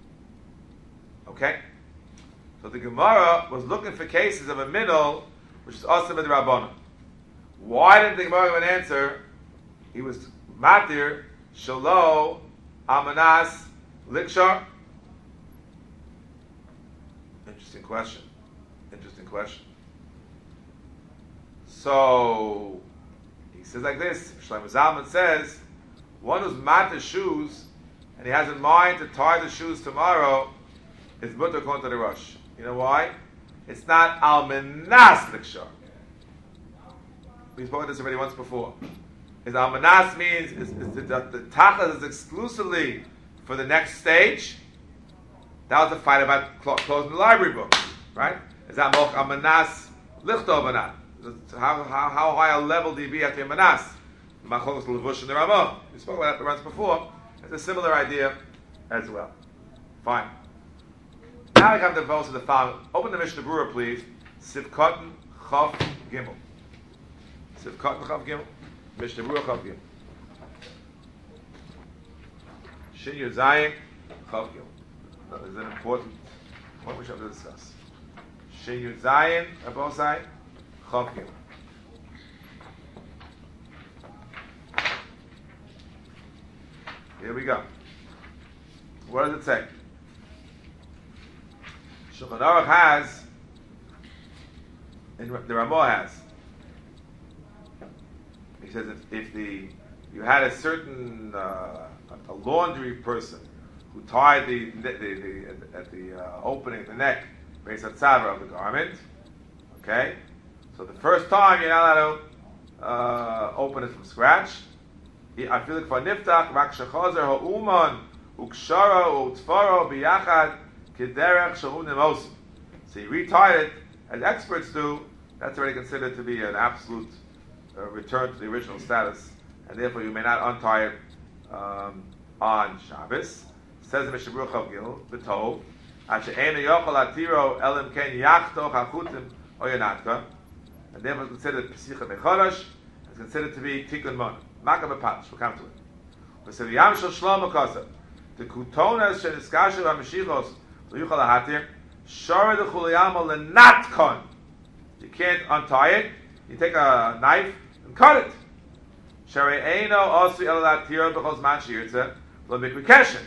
Okay, so the Gemara was looking for cases of a minol which is also with the Rabbanon. Why didn't the Gemara give an answer? He was matir shalo almanas likshor. Interesting question. So he says like this. Shlomo Zalman says, one who's matir shoes and he has in mind to tie the shoes tomorrow is mutter according to the Rosh. You know why? It's not almanas likshor. We spoke about this already once before. Is almanas means the tachas is exclusively for the next stage. That was the fight about closing the library book, right? Is that moch almanas lichtov or not? How high a level do you be at the almanas? Machos levush and the Ramah. We spoke about that once before. It's a similar idea as well. Fine. Now we come to the verse of the following. Open the Mishnah Berurah, please. Sivkatan Chav Gimel. Sivkatan Chav Gimel. Mishnah Berurah Chav Gimel. Shin Yud Zayin Chav Gimel. That is an important point we should have to discuss. Shin Yud Zayin, on both sides, Chav Gimel. Here we go. What does it say? Shulchan Aruch has, and the Ramah has. He says if you had a certain a laundry person who tied at the opening of the neck, based on tzavra of the garment, okay. So the first time you're not allowed to open it from scratch. I feel like for niftach rak shechazer ha'uman ukshara u'tzfaro biyachad kederech shahu nemosim. So you retied it as experts do, that's already considered to be an absolute return to the original status, and therefore you may not untie it on Shabbos. Says the Mishnah Berurah Chav Gimel, B'tov, Asher Eino Yochel Atiro Elim Ken Yachtoch Hachutim Oyanatka, and therefore it's considered Pesicha Mechorash. It's considered to be Tikkun Mon. Makam B'Patish. We'll come to it. We say the Yam Shel Shlomo Kosev, the Kutonas Sheniskashu HaMashichos L'Yuchal HaHatir Shara the Chuliyama L'Natkon. You can't untie it. You take a knife and cut it. Shara Eino Osu El Atiro B'Chol Zman Shirtze Lo Mikri Keshen.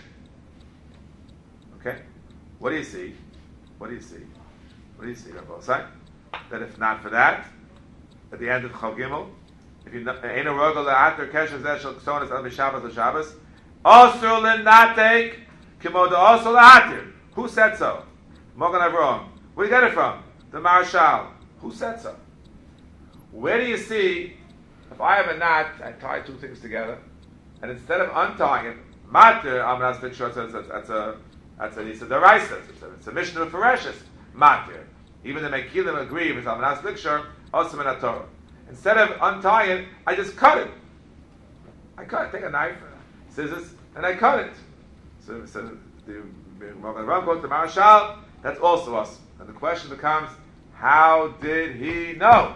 Okay? What do you see? What do you see? What do you see, Rabbi Osai? That if not for that, at the end of Chav Gimel, if you ain't a rogel la'ater kesher zeh shel ksonis al mishabbos l'shabbos, osur l'natek kimo de osur la'ater. Who said so? Mogan Avraham. Where do you get it from? The Marshal. Who said so? Where do you see, if I have a knot, I tie two things together, and instead of untying it, mater, I'm not sure that's a Nisa Daraisa. It's a Mishnah of Fereshis. Mater. Even the Mekilim agree if it's Almanas Blikshur, Osam and Torah. Instead of untying it, I just cut it. I take a knife, scissors, and I cut it. So the Mogan Ram goes to Marshal, that's also us. And the question becomes, how did he know?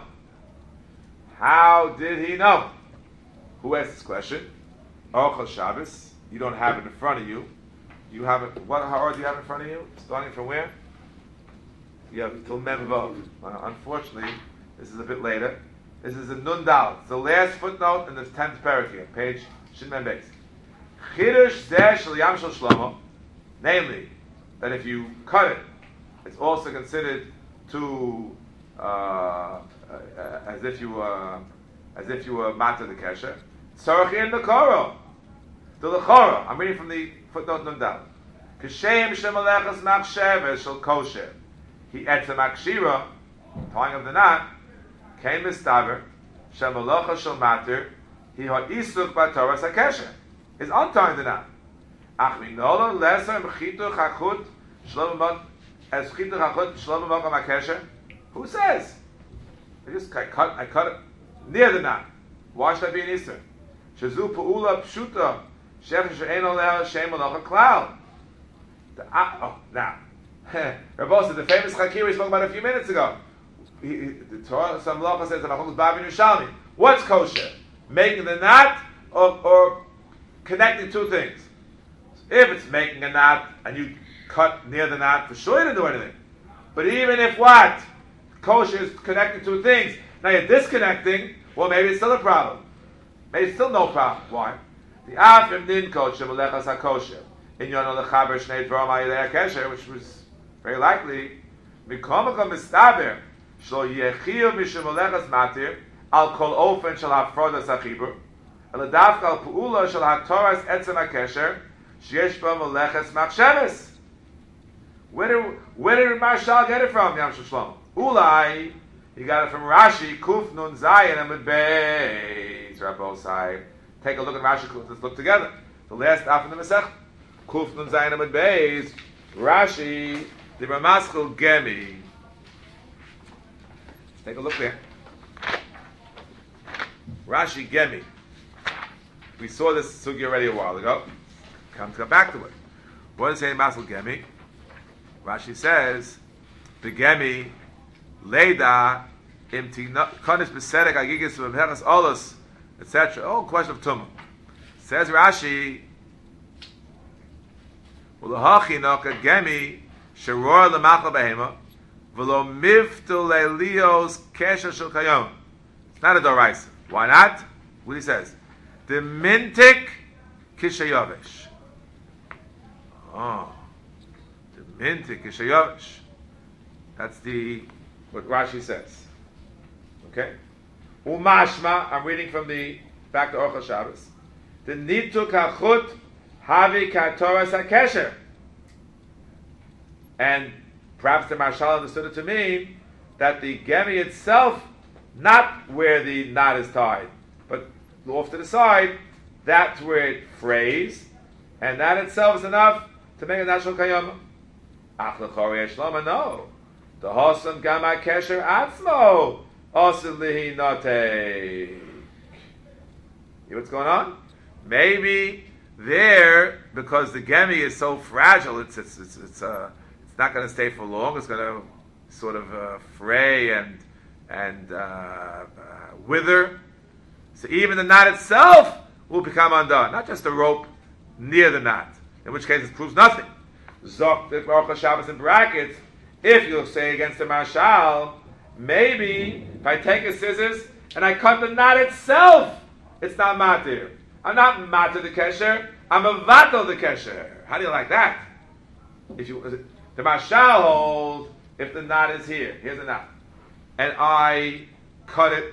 How did he know? Who asked this question? Orchel Shabbos. You don't have it in front of you. You have it. How hard do you have in front of you? Starting from where? You have till Mem Vav. Unfortunately, this is a bit later. This is a Nun Dal. It's the last footnote in the 10th paragraph here, page Shin Mem Beis. Chidush Zeh Shel Yam Shel Shlomo, namely that if you cut it, it's also considered to as if you were matter the kesher. Tzorach in the Koro. The Lechora. I'm reading from the footnote Nun Dal. Kishem shemalechas machsheves shel kosher. He etzem akshira, tying of the knot, came mistaver, shemalacha shel mater, he had isuk b'Torah sakesher. Is untying the knot. Ach minolo lesser mchitu chachut shlomo as chitu chachut shlomo makam akesher. Who says? I cut it near the knot. Why should I be an isur? Shazu pu'ula pshuta shech she'eno leha shem malacha klal. Now. Rabbi said the famous Chakir we spoke about a few minutes ago. The Torah, some Malacha says, what's kosher? Making the knot or connecting two things? If it's making a knot and you cut near the knot, for sure you didn't do anything. But even if what? Kosher is connecting two things. Now you're disconnecting, well maybe it's still a problem. Maybe it's still no problem. Why? The Afim din kosher, Melechas HaKosher. In Yono Lechaber Shnei Dvarim Ha'yidei HaKesher, which was very likely, Mikomaka Mistaber, Shlo Yechiyu Mishum Olechas Matir, Al Kol Ofen Shal HaFrodas HaChibur, El Davka Al Pu'ula Shal HaToras Etzem HaKesher, Sheyesh Bam Olechas Machsheves. Where did Marshal get it from, Yam Shel Shlomo? Ulai, he got it from Rashi, Kuf Nun Zayin Amud Beis, Rabbi Osai. Take a look at Rashi, let's look together. The last half of the Masech, Kuf Nun Zayin Amud Beis, Rashi, the Ramaskal Gemi. Take a look there. Rashi Gemi. We saw this sugi already a while ago. Come back to it. What does it say in Maskal Gemi? Rashi says, the Gemi, Leida, Imti Konis Besedek Agigis Vemheras Olos, etc. Oh, question of Tumah. Says Rashi, Ulahachi Noka Gemi, Sheror Lamachla Behema, Velo Miftu Leilios Kesha Shel Kayom. It's not a Doraisa. Why not? What he says? The Mintik Kishayovish. Oh. The Mintik Kishayovish. That's what Rashi says. Okay? Umashma, I'm reading from the back to Orchel Shabbos. The Nituk HaChut Havi Katoras HaKesher. And perhaps the Marshal understood it to mean that the Gemi itself, not where the knot is tied, but off to the side, that's where it frays, and that itself is enough to make a natural kayama. Ach l'chorei Shlomo, no. The Hosan Gama Kesher Atzmo Osin Lihi Note. See what's going on? Maybe there, because the gemi is so fragile, it's not going to stay for long. It's going to sort of fray and wither. So even the knot itself will become undone, not just the rope near the knot. In which case, it proves nothing. Zok the Baruch Shabbos in brackets. If you say against the Marshal, maybe if I take a scissors and I cut the knot itself, it's not matir. I'm not matir the kesher. I'm a vato the kesher. How do you like that? If you the Marshal holds if the knot is here. Here's the knot, and I cut it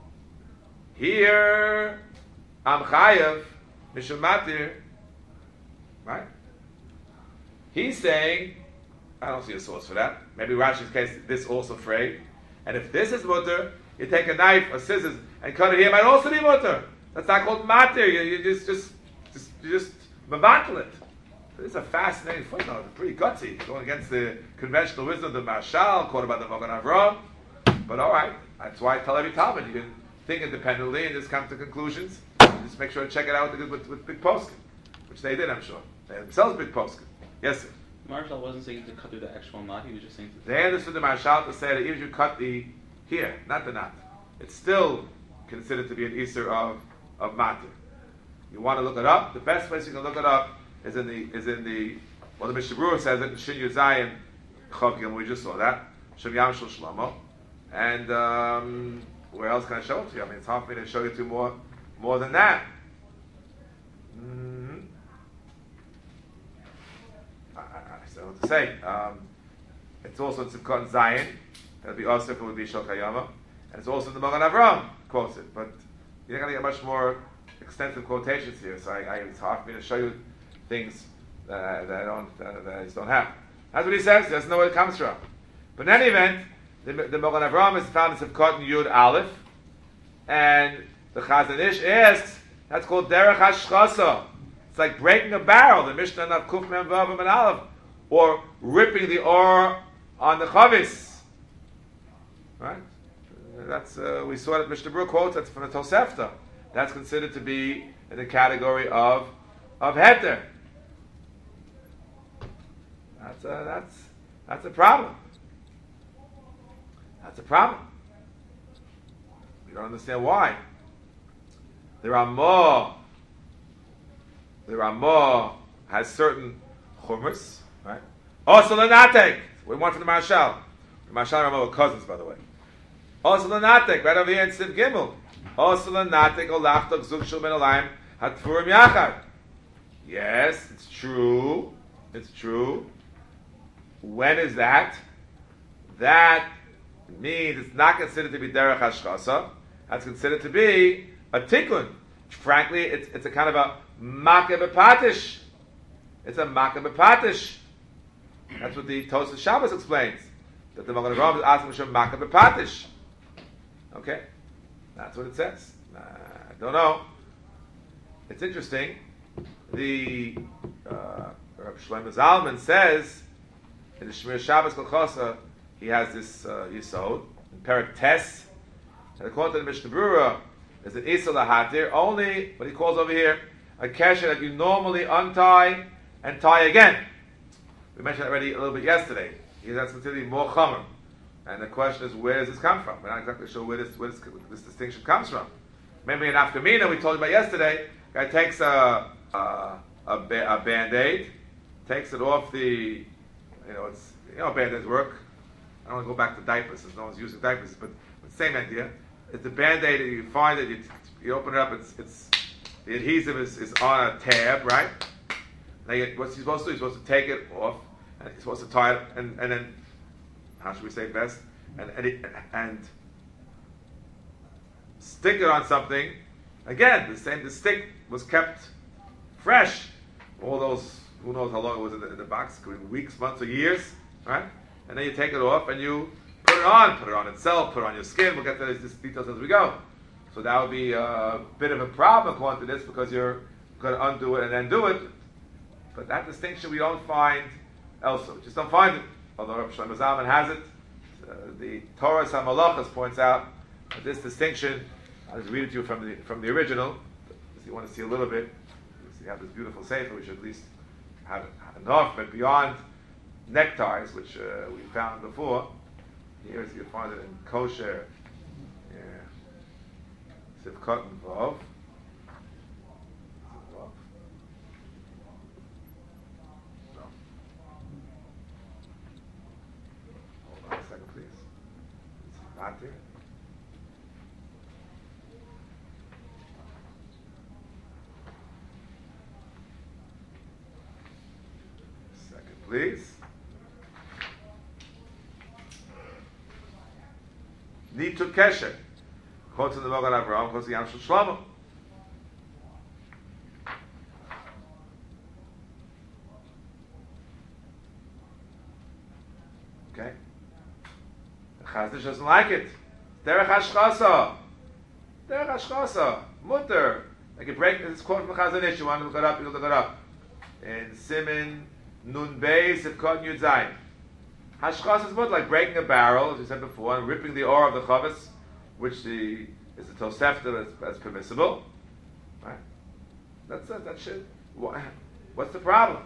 here. I'm chayav mishum matir. Right? He's saying, I don't see a source for that. Maybe Rashi's case, this also frayed. And if this is mutter, you take a knife or scissors and cut it here, it might also be mutter. That's not called matir. You just mavatl it. This is a fascinating footnote. It's pretty gutsy, going against the conventional wisdom of the Marshal, quoted by the Magen Avraham. But all right, that's why I tell every Talmud you can think independently and just come to conclusions. Just make sure to check it out with big poskim, which they did, I'm sure. They themselves big poskim. Yes, sir. Marshal wasn't saying to cut through the actual knot, he was just saying to... They understood the Marshal to say that even if you cut the here, not the knot, it's still considered to be an Easter of matir. You want to look it up? The best place you can look it up is in the well, the Mishnah Berurah says it in Shin Yuzayin Chokim. We just saw that Shem Yam Shel Shlomo, and where else can I show it to you? I mean, it's hard for me to show you two more than that. I don't know what to say. It's also in Simchat Zion. That'll be also if it would be Shokayama, and it's also in the Magen Avraham quotes it. But you're not going to get much more extensive quotations here, so it's hard for me to show you things that I just don't have. That's what he says. He doesn't know where it comes from. But in any event, the Magen Avraham is found in Simchat Yud Aleph, and the Chazon Ish asks, that's called Derech HaShchasa. It's like breaking a barrel, the Mishnah of Kuf Mem Vav and Aleph, or ripping the ore on the Chavis. Right? That's we saw that Mishnah Berurah quotes that's from the Tosefta. That's considered to be in the category of heter. That's a problem. That's a problem. We don't understand why. The Ramah has certain chumras, right? Also Lanatek. We want from the Marshal. The Marshal and Ramah were cousins, by the way. Also Lanatek, right over here in Siv Gimel. Also Lanatek olachtok zug shel ben olayim hatfurim yachad. Yes, it's true. It's true. When is that? That means it's not considered to be derech hashchasa. That's considered to be a tikkun. Frankly, it's a kind of a makeh b'patish. It's a makeh b'patish. That's what the Tosas Shabbos explains. That the Magen Avraham is asking for makeh b'patish. Okay, that's what it says. I don't know. It's interesting. The Rabbi Shlomo Zalman says in the Shmir Shabbos Kolchosa he has this yisod in Perek Tes, and according to the Mishnah Berurah, there's an Isur Lahatir, only what he calls over here a kesher that you normally untie and tie again. We mentioned that already a little bit yesterday. That's considered more chomer. And the question is, where does this come from? We're not exactly sure where this distinction comes from. Maybe in Afkamina, we told you about yesterday, guy takes a Band-Aid, takes it off the, Band-Aids work. I don't want to go back to diapers, since no one's using diapers, but same idea. It's the Band-Aid, you find it, you open it up, it's the adhesive is on a tab, right? Now what's he supposed to do? He's supposed to take it off, and he's supposed to tie it, and then, how should we say best? And stick it on something. Again, the stick was kept fresh. All those, who knows how long it was in the box, could be weeks, months, or years, right? And then you take it off and you put it on itself, put it on your skin. We'll get to these details as we go. So that would be a bit of a problem according to this, because you're going to undo it and then do it. But that distinction we don't find elsewhere. We just don't find it. Although Rabbi Shlomo Zalman has it, the Torah Samalachas points out that this distinction. I'll just read it to you from the original. If you want to see a little bit, you have this beautiful sefer. We should at least have enough, but beyond neckties, which we found before. Here you find it in kosher. Sivkot and Vav. No. Hold on a second, please. It's not there. Second, please. Nitu Kesher. Quotes in the Magen Avraham, quotes the Yam Shel Shlomo. Okay? The Chazdish doesn't like it. Derech Hashchasa. Derech Hashchasa. Mutter. I can break this quote from the Chazon Ish. You want to look it up, you look it up. In Simin Nun Beis Sivkot Yud Zayin. Hashchasa is mutter, like breaking a barrel, as we said before, and ripping the ore of the chavis, which is the Tosefta that's permissible, right? That's it. That shit. What's the problem?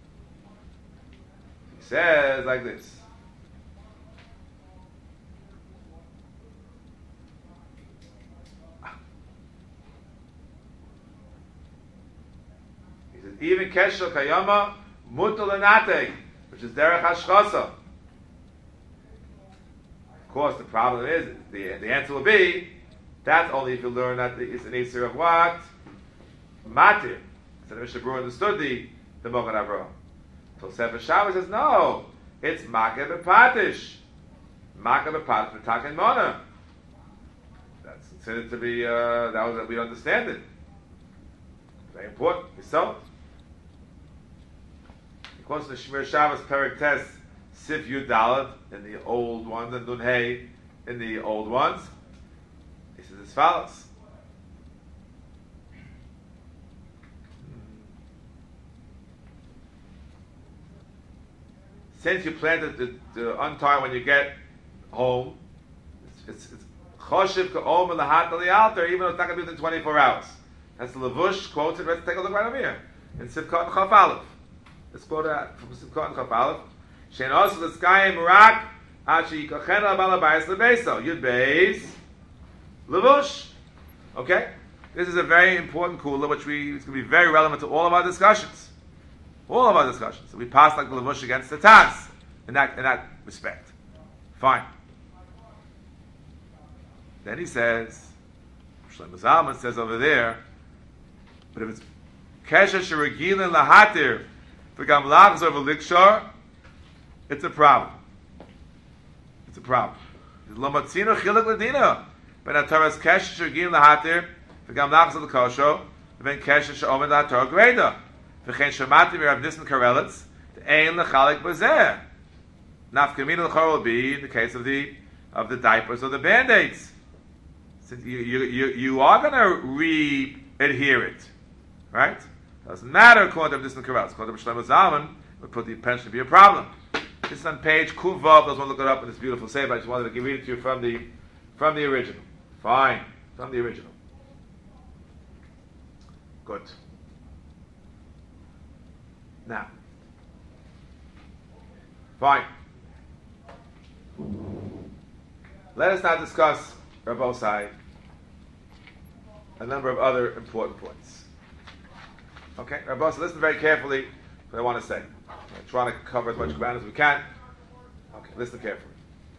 He says like this. He says even Keshel Kayama Mutal Anate, which is Derech Hashchasa. Of course, the problem is the answer will be that's only if you learn that it's an Isser of what? Matir. So the Mishnah Berurah understood the Magen Avraham. So Sefer Shabbos says no, it's Makeh B'Patish. Makeh B'Patish B'Taken Mona. That's considered to be that was that we understand it. Very important. So, of course, the Shemir Shabbos Perek Tes Sif Yud Daled in the old ones and Nun Hey in the old ones. He says as follows. Since you plan to untie when you get home, it's choshev ka'om and lahat aliyalter, even though it's not going to be within 24 hours. That's the Levush quotes it. Let's take a look right over here in Sivkot and Chaf Aleph. Let's quote that from Sivkot and Chaf Aleph. Shein also the sky in Murak, Achi Yikochen al Balabayis Lebeso. Yud Beis Levush. Okay? This is a very important kula, which it's going to be very relevant to all of our discussions. All of our discussions. So we pass like the Levush against the Taz in that respect. Fine. Then he says, Shlomo Zalman says over there, but if it's Kesha Shiragilin Lahatir V'gam Lachzor V'likshor, it's a problem. It's a problem. Lomatzino Chiluk Ladina. Ben Ataras Kesha Shiragilin Lahatir V'gam Lachzor L'kosho V'ben Kesha Sh'omen Lahator Greda V'chen Shomati V'rav Nissen Karelitz T'ein L'chalik B'zeh. Nafkamina L'chor will be in the case of the diapers or the Band-Aids. Since you are going to re-adhere it. Right? Doesn't matter according to Nissen Karelitz. According to Shlomo Zalman, would put the pension to be a problem. This is on page Kuvav. Those want to look it up in this beautiful sefer. I just wanted to read it to you from the original. Fine. From the original. Good. Now. Fine. Let us now discuss Rabbosai a number of other important points. Okay, Rabbosai, listen very carefully to what I want to say. I'm trying to cover as much ground as we can. Okay, listen carefully.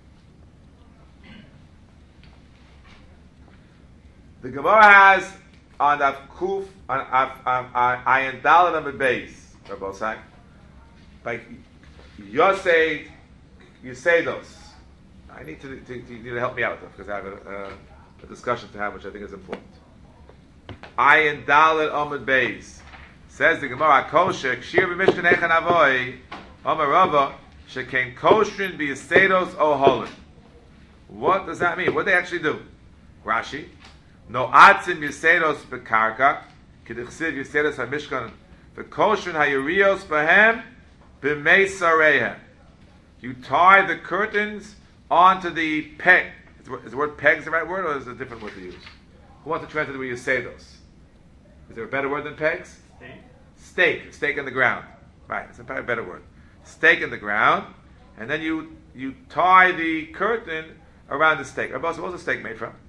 The Gemara has on that Kuf, on Ayin Dalet number base, Rabbosai, by Yosei Yusedos. I need you to help me out because I have a discussion to have which I think is important. Ayin Dalet Amud Beis says the Gemara Kosher Kshir b'Mishkan Echan Avoy Amar Rava Shekain Kosherin b'Yisedos Oholin. What does that mean? What do they actually do? Rashi No Atzim Yisedos b'Karka K'Dichsiv Yisedos HaMishkan v'Kosherin HaYurios B'Hem B'Mei Sarehem. You tie the curtains onto the peg. Is the word peg the right word, or is it a different word to use? Who wants to translate the way you say those? Is there a better word than pegs? Stake. Stake in the ground. Right, it's a better word. Stake in the ground, and then you tie the curtain around the stake. What's the stake made from?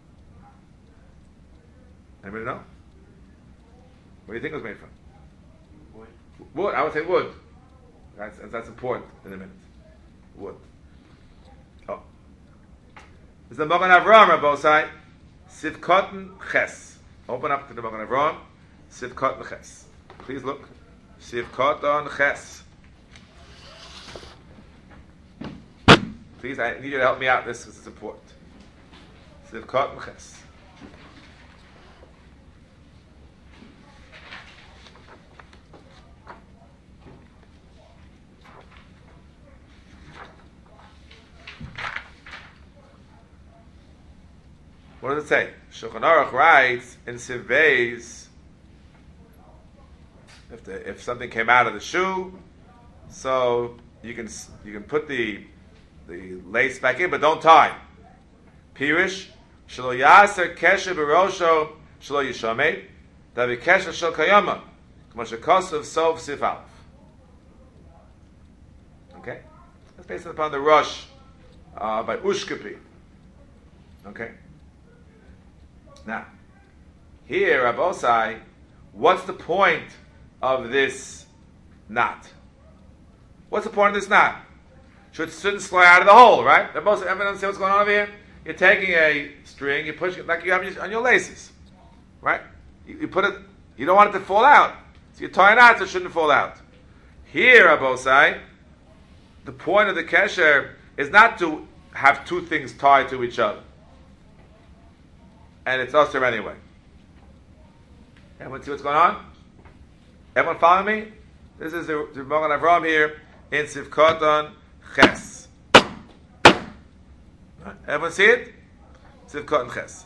Anybody know? What do you think it was made from? Wood. Wood. I would say wood. That's important in a minute. Wood. Oh. This is the Magen Avraham, Rabbosai. Sivkotten Ches. Open up to the Magen Avraham. Sivkotten Ches. Please look. Sivkotten Ches. Please, I need you to help me out. This is important. Sivkotten Ches. What does it say? Shulchan Aruch writes in Sivbeis, if something came out of the shoe, so you can put the lace back in, but don't tie. Pirish shelo yaser kesher berosho shelo yishamei davi kesher shel kayama k'mo shekosav sov sif aleph. Okay, that's based upon the Rush by Ushkapi. Okay. Now, here, Rabbosai, what's the point of this knot? What's the point of this knot? Shouldn't slide out of the hole, right? Rabbosai, everyone understand what's going on over here? You're taking a string, you're pushing it like you have on your laces, right? You put it, you don't want it to fall out, so you tie it out so it shouldn't fall out. Here, Rabbosai, the point of the kesher is not to have two things tied to each other. And it's usher anyway. Everyone see what's going on? Everyone follow me? This is the Magen Avraham here in Sivkoton Ches. Everyone see it? Sivkoton Ches.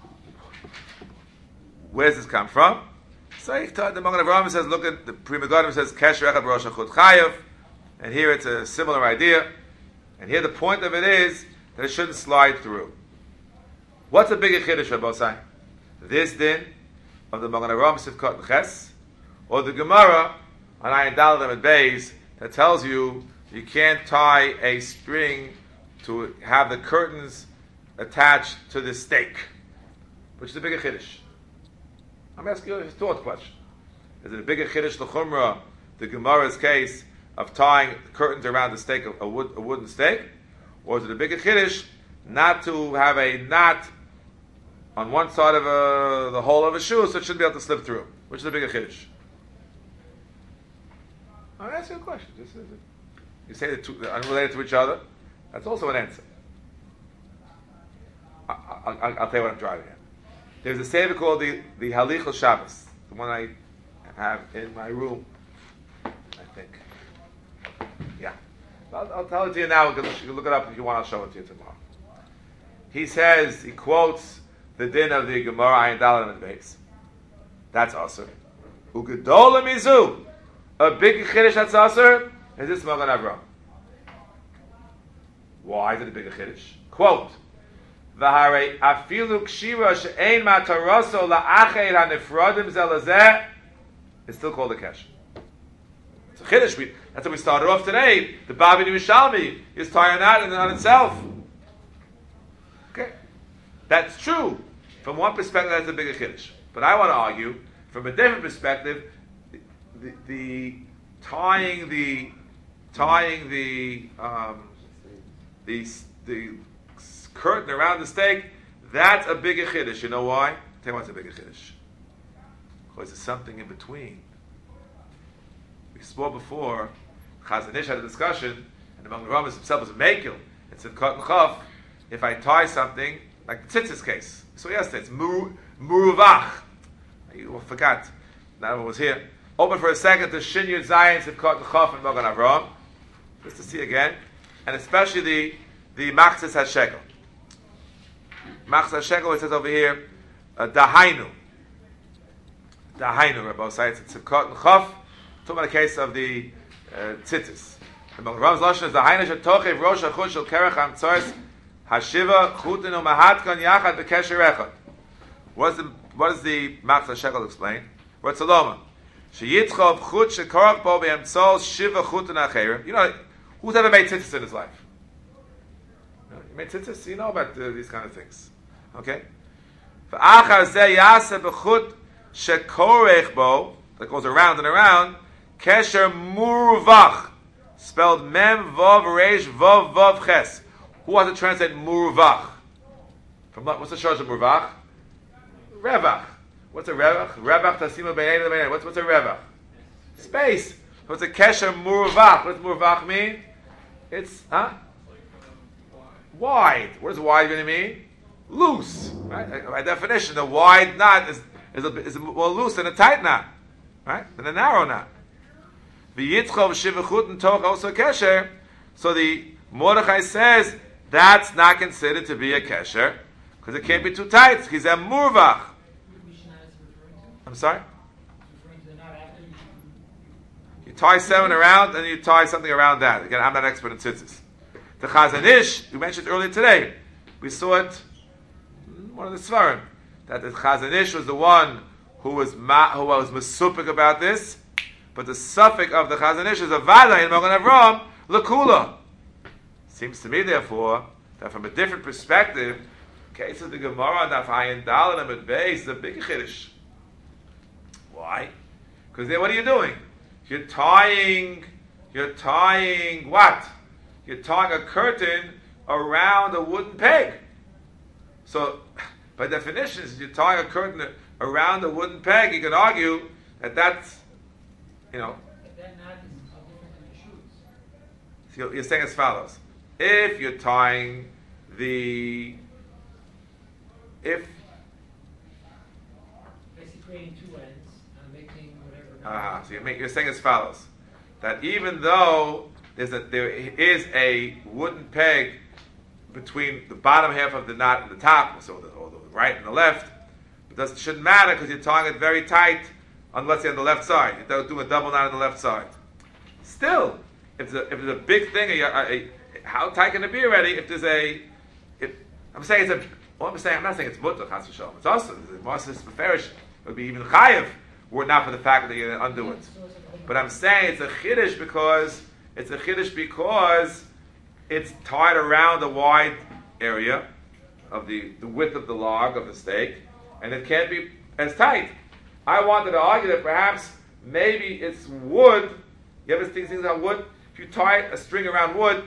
Where does this come from? So the Magen Avraham says, look at the Pri Megadim says, Kesher Echad B'Rosh Chut Chayev. And here it's a similar idea. And here the point of it is that it shouldn't slide through. What's a bigger chiddush, Rabbosai? This din of the Magen Avraham Sivkot Ches, or the Gemara on Ayin Daled Amud Beis that tells you you can't tie a string to have the curtains attached to the stake, which is a bigger chiddush. I'm asking you a thought question: is it a bigger chiddush l'chumra, the Gemara's case of tying curtains around the stake, a wooden stake, or is it a bigger chiddush not to have a knot on one side of the hole of a shoe, so it shouldn't be able to slip through? Which is the bigger chiddush? I'm asking you a question. You say they're unrelated to each other. That's also an answer. I'll tell you what I'm driving at. There's a sefer called the Halichos Shabbos, the one I have in my room, I think. Yeah. I'll tell it to you now. You can look it up if you want. I'll show it to you tomorrow. He says, he quotes the din of the Gemara Ayin Daled Amud Beis. That's asur. Ugedola mizu. A big chiddush that's asur is this Magen Avraham. Why is it a bigger chiddush? Quote: V'harei afilu kshira she'ein mataraso la'acher hanifradim zelazeh. It's still called a kesh. It's a chiddush. That's how we started off today. The Bavli Yerushalmi is tying that on itself. Okay, that's true. From one perspective, that's a bigger chiddush. But I want to argue, from a different perspective, the tying the curtain around the stake, that's a bigger chiddush. You know why? Tell you what's a bigger chiddush. Because there's something in between. We spoke before. Chazon Ish had a discussion, and the Magen Avraham himself was a mekil. It's a cut and chaf. If I tie something, like the tzitzis case, so yesterday it's muruvach. You forgot. None of it was here. Open for a second to Shin Yud Zayin Sivkot and Chaf and Magen Avraham, just to see again, and especially the Machzis HaShekel. Machzis HaShekel, it says over here, Dahainu, Rabbosai, it's Sivkot and Chaf. Talking about the case of the tzitzis. The Ram's lashon is the Hainish Tochev Rosh Hachut Shel Kerech Hamtzoris Hashiva Chutin Umahatkan Yachad B'Kesher Echad. What does the Machzor Shekel explain? What's the Loma? Sheyitzchov Chut Shekorach Bo Be'emtzol Shiva Chutin Acherim. You know, who's ever made tzitzis in his life? You made tzitzis? You know about these kind of things. Okay? V'achar Zeh Yaseh B'Chut Shekorech Bo, that goes around and around, Kesher Murvach, spelled Mem Vav Reish Vav Vav Ches. Who wants to translate Murvach? From what's the shortage of Murvach? Revach. What's a Revach? Revach Tasima Be'ein Be'ein. What's a Revach? Space. What's a Kesher Murvach? What does Murvach mean? It's, wide. What does wide going to mean? Loose. Right? By definition, a wide knot is more loose than a tight knot. Right? Than a narrow knot. V'yitzchov shivachut toch also kesher. So the Mordechai says that's not considered to be a kesher because it can't be too tight. He's a murvach. I'm sorry? You tie 7 around and you tie something around that. Again, I'm not an expert in tzitzis. The Chazon Ish, we mentioned earlier today, we saw it in one of the Svarim, that the Chazon Ish was the one who was mesupik about this, but the suffix of the Chazon Ish is a vada in Magen Avram, lekula. Seems to me, therefore, that from a different perspective, case of the Gemara, Daf Ayin Dal and Amid Beis is a big chiddush. Why? Because then what are you doing? You're tying what? You're tying a curtain around a wooden peg. So, by definition, if you're tying a curtain around a wooden peg, you can argue that that's, That knot is different than the shoes. So you're saying as follows. If you're tying Basically creating two ends and making whatever. So you're saying as follows, that even though there is a wooden peg between the bottom half of the knot and the top, so the right and the left, it shouldn't matter because you're tying it very tight, unless you're on the left side. You're doing a double knot on the left side. Still, if there's a big thing, how tight can it be already? I'm not saying it's mutter, chas v'shalom. It's also Moses Beferish. It would be even chayiv were it not for the fact that you're going to undo it. But I'm saying it's a chiddush because it's tied around the wide area of the width of the log of the stake, and it can't be as tight. I wanted to argue that perhaps maybe it's wood. You ever think things on wood? If you tie a string around wood,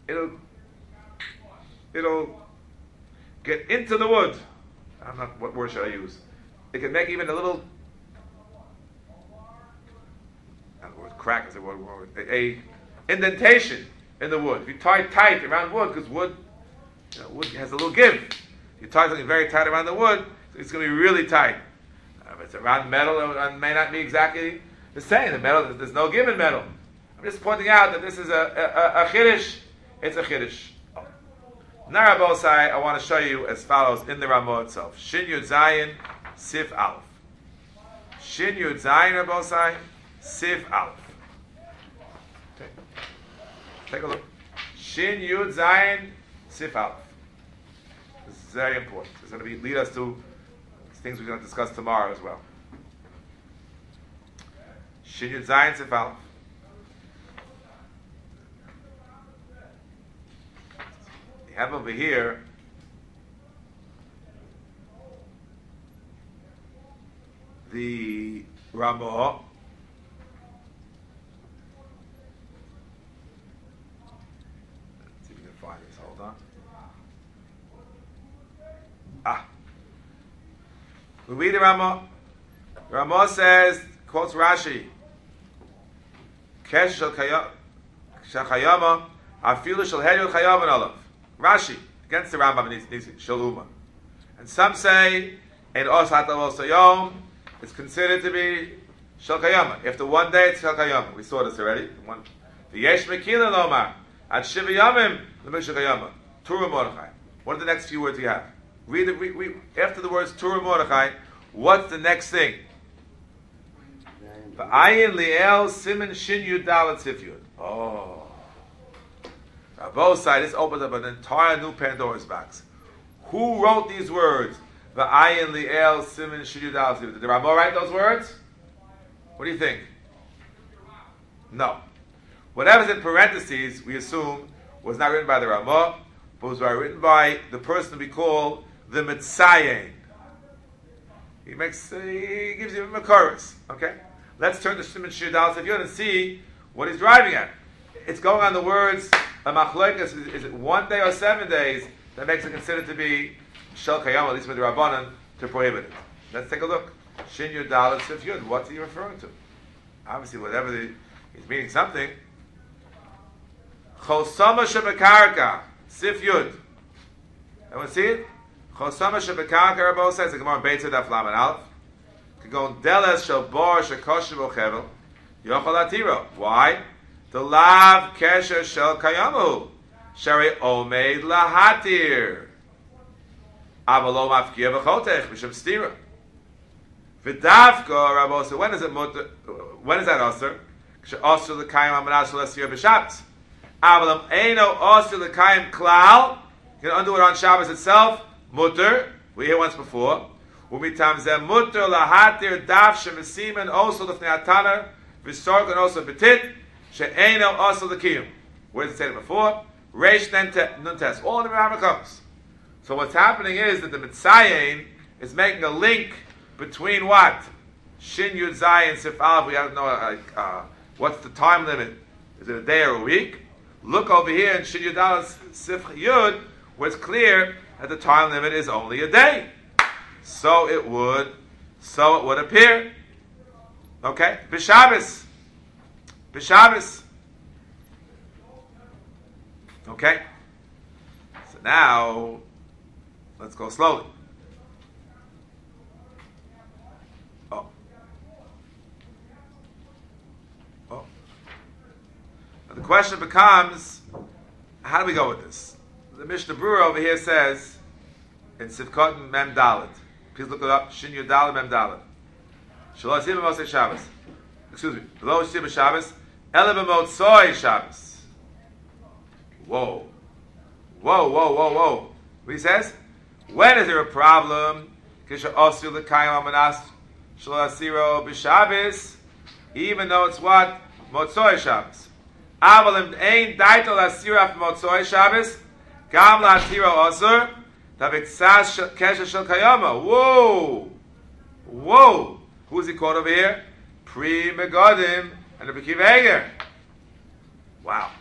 it'll get into the wood. I'm not. What word should I use? It can make even a little. Not the word crack is a word. A indentation in the wood. If you tie tight around wood, because wood has a little give. If you tie something very tight around the wood, it's going to be really tight. If it's around metal, it may not be exactly the same. The metal, there's no give in metal. I'm just pointing out that this is a chiddush. It's a chiddush. Now, Rabosai, I want to show you as follows in the Ramah itself. Shin Yud Zayin, Sif Aleph. Shin Yud Zayin, Rabosai, Sif Aleph. Okay. Take a look. Shin Yud Zayin, Sif Aleph. This is very important. It's going to lead us to things we're going to discuss tomorrow as well. Shin Yud Zayin, Sif Aleph. You have over here the Ramah. Let's see if we can find this. Hold on. We read the Ramah. Ramah says, quotes Rashi, Kesh shel chayama, afilu shel heyel chayam and olav. Rashi, against the Rambam in Shaluma. And some say, in Osat al-Osayom, it's considered to be Shel Kayama. After one day, it's Shel Kayama. We saw this already. V'yesh mekila lomar, at Shiva Yamim, l'mik Shel Kayama. Tura Mordechai. What are the next few words you have? Read after the words Tura Mordechai, what's the next thing? V'ayin li'el simen shin yud dalet sif yud. Oh. Both sides, this opens up an entire new Pandora's box. Who wrote these words? V'ayin li'el simin shiyudal. Did the Ramah write those words? What do you think? No. Whatever's in parentheses, we assume, was not written by the Ramah, but was written by the person we call the Mitzayin. He gives you a Makoros. Okay? Let's turn to Siman Shiyudal Sifyud and see what he's driving at. It's going on the words, a machlokes, is it 1 day or 7 days that makes it considered to be Shel Kayam, at least with the Rabbanan, to prohibit it. Let's take a look. Shin Yudal Sifyud, what's he referring to? Obviously, whatever he's meaning something. Chosama Shebekarka, Sifyud. Everyone see it? Chosama Shebekarka, Rabbo says, the Gemara in Beit Daf Lamed Aleph. Kagon Deles Shel Bor Shekosher Bochevel, Yochal Atiro. Why? The Lav Kesher Shel Kayamu, Shari Omeid Lahatir. Avalo Mafkia B'chotech, Misham Stira. V'davka, Rabbo says, when is it mutter? When is that Osir? Osir L'Kayim Amanas L'Asir B'Shabbos. Avalam Eino Osir L'Kayim Klal. You can undo it on Shabbos itself. Mutter. We hear once before. Umitam Zeh Mutter Lahatir Dav Shemesimen also L'Fnei Ataner V'Sorgan also Betit She'eino also L'Kiyum. Where did it say it before? Reish Nuntes. All in the Rambam comes. So what's happening is that the Mitzayin is making a link between what? Shin Yud Zayin Sif Aleph. We have to know what's the time limit. Is it a day or a week? Look over here in Shin Yud Aleph Sif Yud, where it's clear that the time limit is only a day. So it would appear. Okay? B'Shabbos. Okay? So now, let's go slowly. Oh. Now the question becomes, how do we go with this? The Mishnah Berurah over here says, in Sivkot Mem Dalet, please look it up, Shin Yud Dalet Mem Dalet. Shelo Yisib B'Motzei Shabbos. Excuse me. Lo Yisib B'Shabbos. Ele B'Motzei Shabbos. Whoa. What he says? When is there a problem? Kisha Osir L'Kayim Amanas Shelo Asiro B'Shabbos. Even though it's what? Motzei Shabbos. Avalim Ein Daito L'Asiro Motzei Shabbos. Gam L'Atiro Osir. Taviksas Kesha Shel Kayama. Whoa. Who's he called over here? Pri Megadim and the Bekiv Eger. Wow.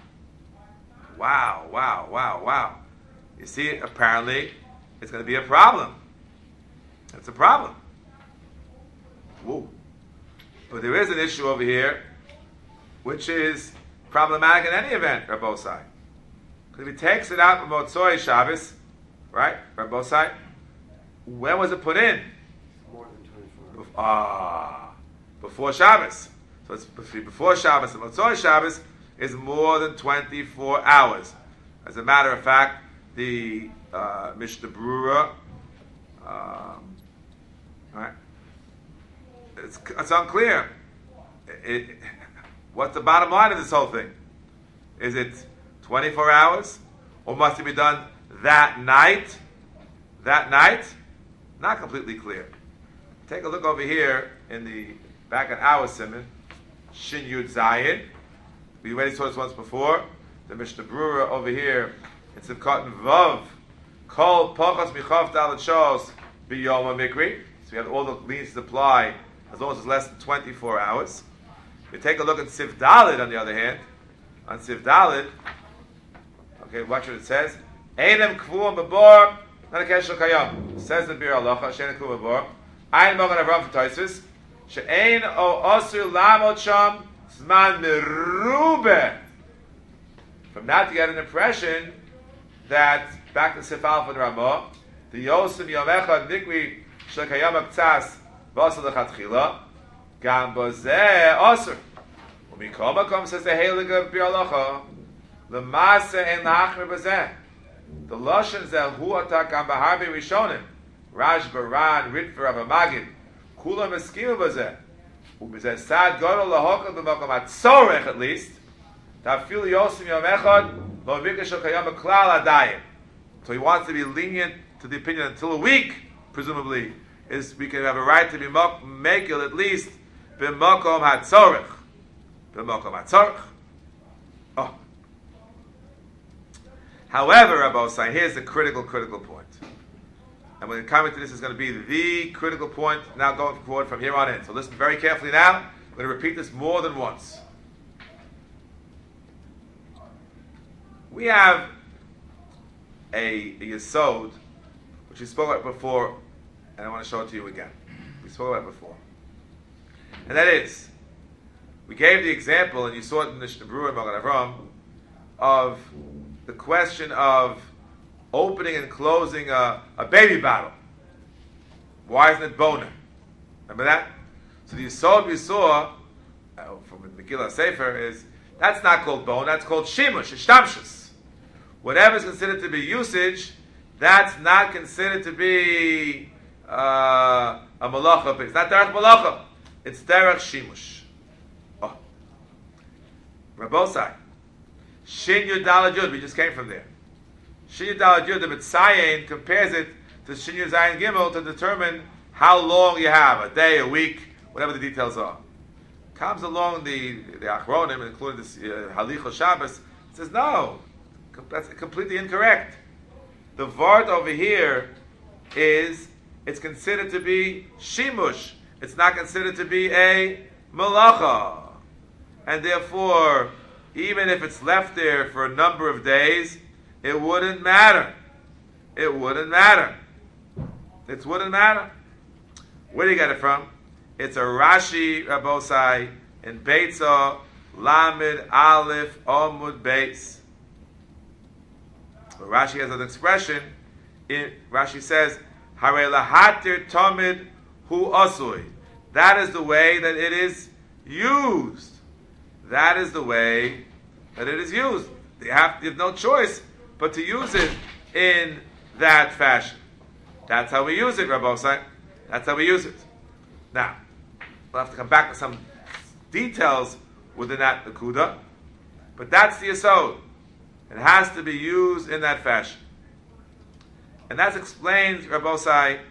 You see, apparently, it's going to be a problem. It's a problem. Whoa. But there is an issue over here, which is problematic in any event, Rabbosai. Because if he takes it out from Motzei Shabbos, right, Rabbosai, when was it put in? More than 24. Before Shabbos. So it's before Shabbos and Motzei Shabbos is more than 24 hours. As a matter of fact, the Mishnah Berurah, right? It's unclear. What's the bottom line of this whole thing? Is it 24 hours, or must it be done that night? Not completely clear. Take a look over here in the back in our Siman, Shin Yud Zayin. We already saw this once before. The Mishnah Berurah over here in Sivkot Vav, Kol Pachas Michav Dalet Shos B'Yom HaMikri. So we have all the liens to apply as long as it's less than 24 hours. We take a look at Siv Dalet on the other hand. On Siv Dalet, okay, watch what it says. Einem Kvuam B'Bor Not a Keshel Kayam. Says the Bir Halacha, Shein Kvuam B'Bor. Ein Mogan Avram for Toisus. She'ein o Osir Lamot Sham Zman Merube. From that you get an impression that, back to Sif Alpha and Ramah, the Yosim Yom Echad Nikri Shel Kayam Aktsas V'Osir L'Chatchila Gam Bozeh Osir. U'Mikol Makom says the Heilige Bir Halacha L'Maseh Ein L'Achmer Bozeh. The Lashon Zeh Hu Atak Gam B'Harbi Rishonim Raj Baran Ritfer Avamagid Kulam Eskim Bozeh U'Bezeh Sad Godol L'Hokad L'Mokom Atzorech at least Tafil Yosim Yom Echad Lo v'ikash kayama klal adayim. So he wants to be lenient to the opinion until a week, presumably, is we can have a right to be mekil at least b'makom hatzorich. B'makom hatzorich. Oh. However, Rabosai, here's the critical point. And when coming to this is going to be the critical point now going forward from here on in. So listen very carefully now. I'm going to repeat this more than once. We have a yesod, which we spoke about before, and I want to show it to you again. We spoke about it before. And that is, we gave the example, and you saw it in the Brewer and Magen Avram, of the question of opening and closing a baby bottle. Why isn't it boner? Remember that? So the yesod we saw from the Megillah Sefer is, that's not called bone, that's called shimush, ishtamshus. Whatever is considered to be usage, that's not considered to be a malacha. It's not derech malacha. It's derech shimush. Oh. Rabosai. Shin Yud Daled Yud, we just came from there. Shin Yud Daled Yud, the Mitzayin compares it to Shin Yud Zayin Gimel to determine how long you have, a day, a week, whatever the details are. Comes along the Achronim, including this Halichos Shabbos, says no. That's completely incorrect. The vart over here is, it's considered to be shimush. It's not considered to be a malacha. And therefore, even if it's left there for a number of days, it wouldn't matter. It wouldn't matter. It wouldn't matter. Where do you get it from? It's a Rashi, Rabosai, in Beitzah, Lamed, Aleph, Omud, Beis. Rashi has an expression. Rashi says, "Hare lahatir tamid hu asui." That is the way that it is used. That is the way that it is used. You have no choice but to use it in that fashion. That's how we use it, Rabosai. That's how we use it. Now, we'll have to come back to some details within that Nakuda, but that's the yesod. It has to be used in that fashion. And that's explained, Rabosai.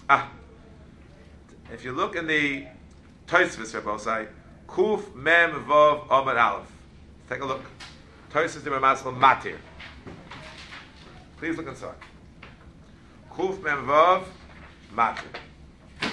If you look in the Tosfos, Rabosai, Kuf Mem Vav Amud Aleph. Take a look. Tosfos de Ramaskel Matir. Please look inside. Kuf Mem Vav Matir.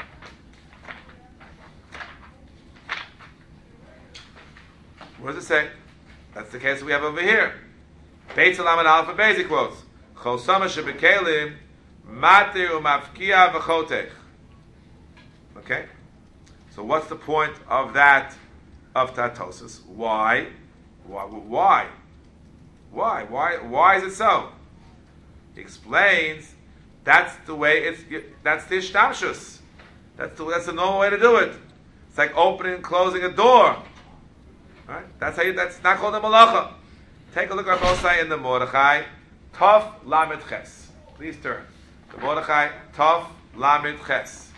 What does it say? That's the case we have over here. Beit Salam and Alpha basic quotes. Chosama shebekalim matir umafkia v'chotech. Okay? So what's the point of that, of Tatosis? Why? Why is it so? He explains that's the way that's the ishtamshus. That's the normal way to do it. It's like opening and closing a door. Right? That's not called a malacha. Take a look at Rabosai in the Mordechai. Tov Lamed Ches. Please turn. The Mordechai, Tov Lamed Ches.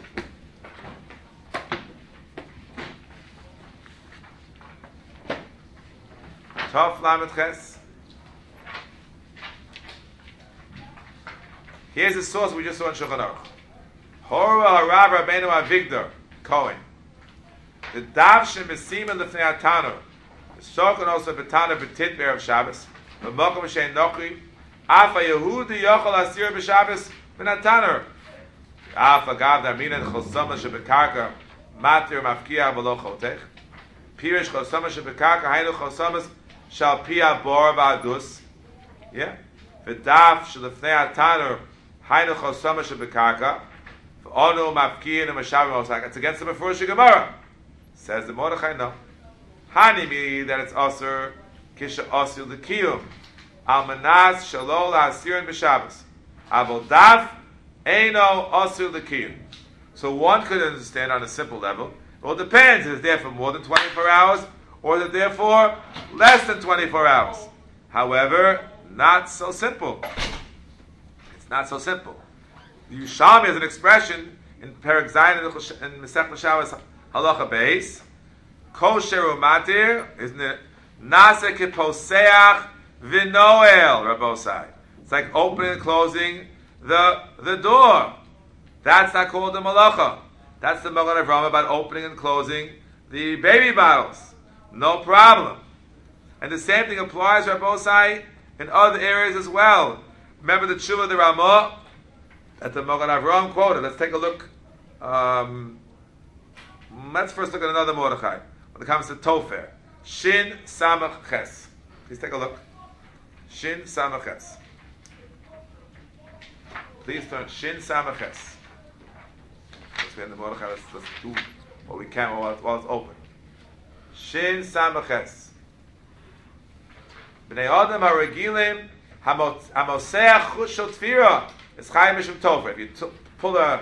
Tov Lamed Ches. Here's the source we just saw in Shulchan Aruch. Hora Harav Rabbeinu Avigdor Cohen. The Dav Shemesim and Lefnei Atanu. Shokon also betana betit be'erev Shabbos. B'mokom shein nochri. Afa Yehudi yochol asir b'Shabbos v'nataner. Afa gav d'aminan chosama shebekarka matir mafkia v'lo chotech. Pirish chosama shebekarka hainu chosamas shal pia bor v'adus. Yeah. V'daf shelefnei ataner hainu chosama shebekarka v'onu mafkia v'mashavim osak. It's against the Mefurish Gemara. Says the Mordechai, no. Hanimi, that it's aser kisha asil l'kiyum almanas shalol asirin b'Shabbos avodav eino asil l'kiyum. So one could understand on a simple level. Well, it depends. Is it there for more than 24 hours, or is it there for less than 24 hours? However, not so simple. It's not so simple. The Yerushalmi has an expression in Perek Zayin in Masech Shabbos Halacha Beis. Kosher umatir, isn't it? Nase kiposeach V'noel, Rabosai. It's like opening and closing the door. That's not called the malacha. That's the Magen Avraham about opening and closing the baby bottles. No problem. And the same thing applies, Rabosai, in other areas as well. Remember the tshuva of the Ramah that the Magen Avraham quoted. Let's take a look. Let's first look at another Mordechai when it comes to Tofer. Shin Samach Ches. Please take a look. Shin Samach Ches. Please turn Shin Samach Ches. Let's get in the Mordechai. Let's do what we can while it's open. Shin Samach Ches. Bnei Adam HaRegilim HaMoseach Chushot Tfira is Chayim Mishum Tofer. If you pull a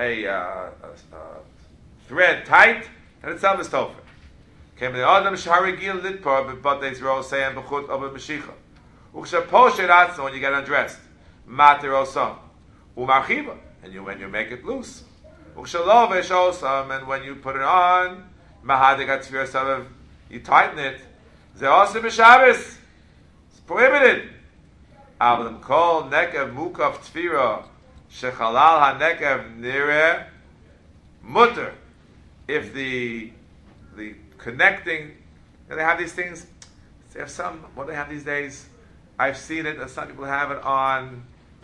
thread tight, and itself is Tofer. Came the Adam Shaharigil Litpor, but they throw saying Bechut of a Meshicha. Ukshaposhet Atzon, when you get undressed. Matir Osam. Umarchiva, and when you make it loose. Ukshalovesh Osam, and when you put it on, Mahadik Atzvir Savev, you tighten it. Ze also b'Shabbos. It's prohibited. Avlam Kol Nekev Mukaf Tfira, Shechalal HaNekev Nireh, Mutter. If the connecting, they have these things. They have some. What they have these days, I've seen it. And some people have it on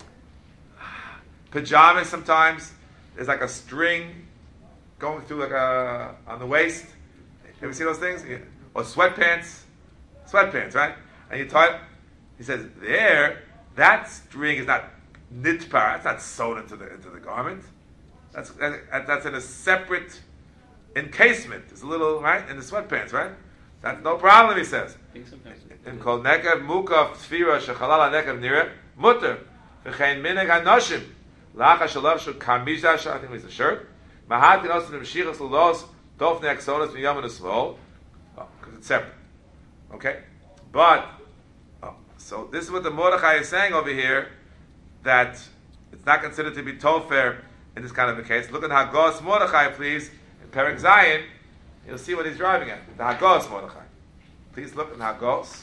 pajamas. Sometimes there's like a string going through on the waist. Have you seen those things? Yeah. Or sweatpants, right? And you tie it. He says that string is not nitpar. It's not sewn into the garment. That's in a separate encasement. It's a little, right, in the sweatpants, right? That's no problem, he says. In kol nekev mukaf tfira shechalal nekev nireh mutter v'chein mineg hanoshim lacha shalav shul kamish, I think it's a shirt. Mahat kenosim v'mshichas lulos dofnei aksonos v'yom v'nusvol, because it's separate. Okay, but so this is what the Mordechai is saying over here, that it's not considered to be tofer in this kind of a case. Look at Hagos Mordechai, please. Perek Zion, you'll see what he's driving at. The Hagos Mordechai. Please look at Hagos.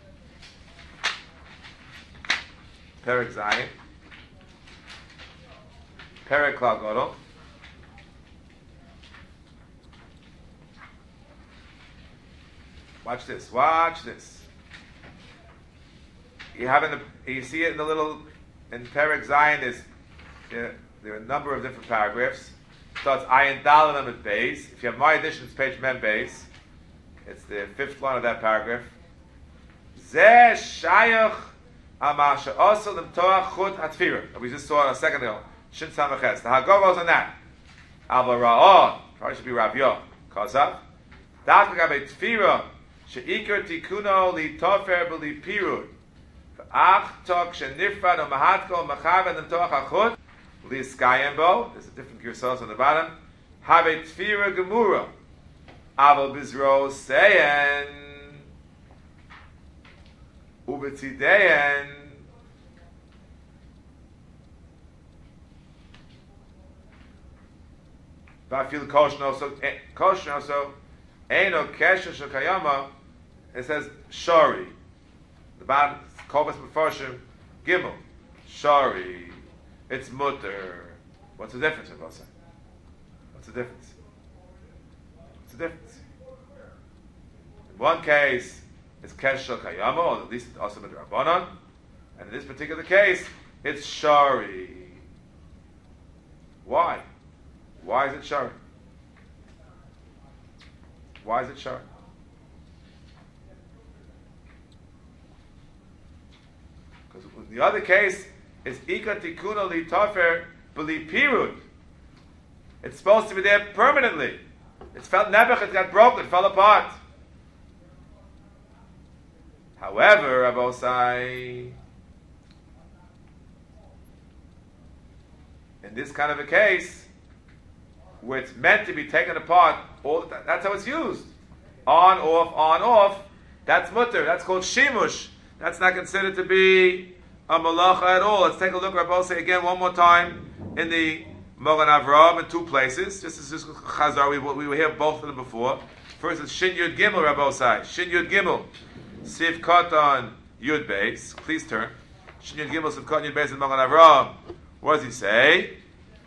Perek Zion. Perek Klal Gadol. Watch this. You see it in the little, in Perek Zion, there are a number of different paragraphs. Starts Ayin Dalanam at base. If you have my edition, it's page Mem base. It's the 5th line of that paragraph. Zeh Shayach Amasha Osel Lemtoach Chut Hatfira. We just saw a second ago. Shin Samaches. The Hagor goes on that. Alva Ra'on. Probably should be Rav Yo. Kosav. Daf Gabe Tfira. Sheikar Tikuno Li Tofer B'Li Pirud. Ach Tok Shenifrad O Mahatko Machav Lemtoach Chut. Liskayembo, there's a different girsos on the bottom. Have tfira gemura. Aval bizro seyen. Ubetzideyen. Bafil koshno so eno kesha shakayama. It says shari. The bottom kovas mefarshim gimel. Shari. It's mutter. What's the difference, Rabbi Say? What's the difference? In one case, it's Kesha Kayama, or at least it's also Rabbanon, and in this particular case, it's Shari. Why? Why is it Shari? Because in the other case, it's Ika Tikuna Li Tofer B'Li Pirud. It's supposed to be there permanently. It's felt Nebuch, it got broken, it fell apart. However, Rabosai, in this kind of a case, where it's meant to be taken apart, that's how it's used. On, off, that's mutter. That's called shimush. That's not considered to be a malacha at all. Let's take a look, Rabosai, again one more time in the Magen Avraham in 2 places. Just as Chazar, we were here both of them before. First it's Shin Yud Gimel, Rabosai. Shin Yud Gimel. Siv Katan Yud Beis. Please turn. Shin Yud Gimel Sivkot Yud Beis and Magen Avraham. What does he say?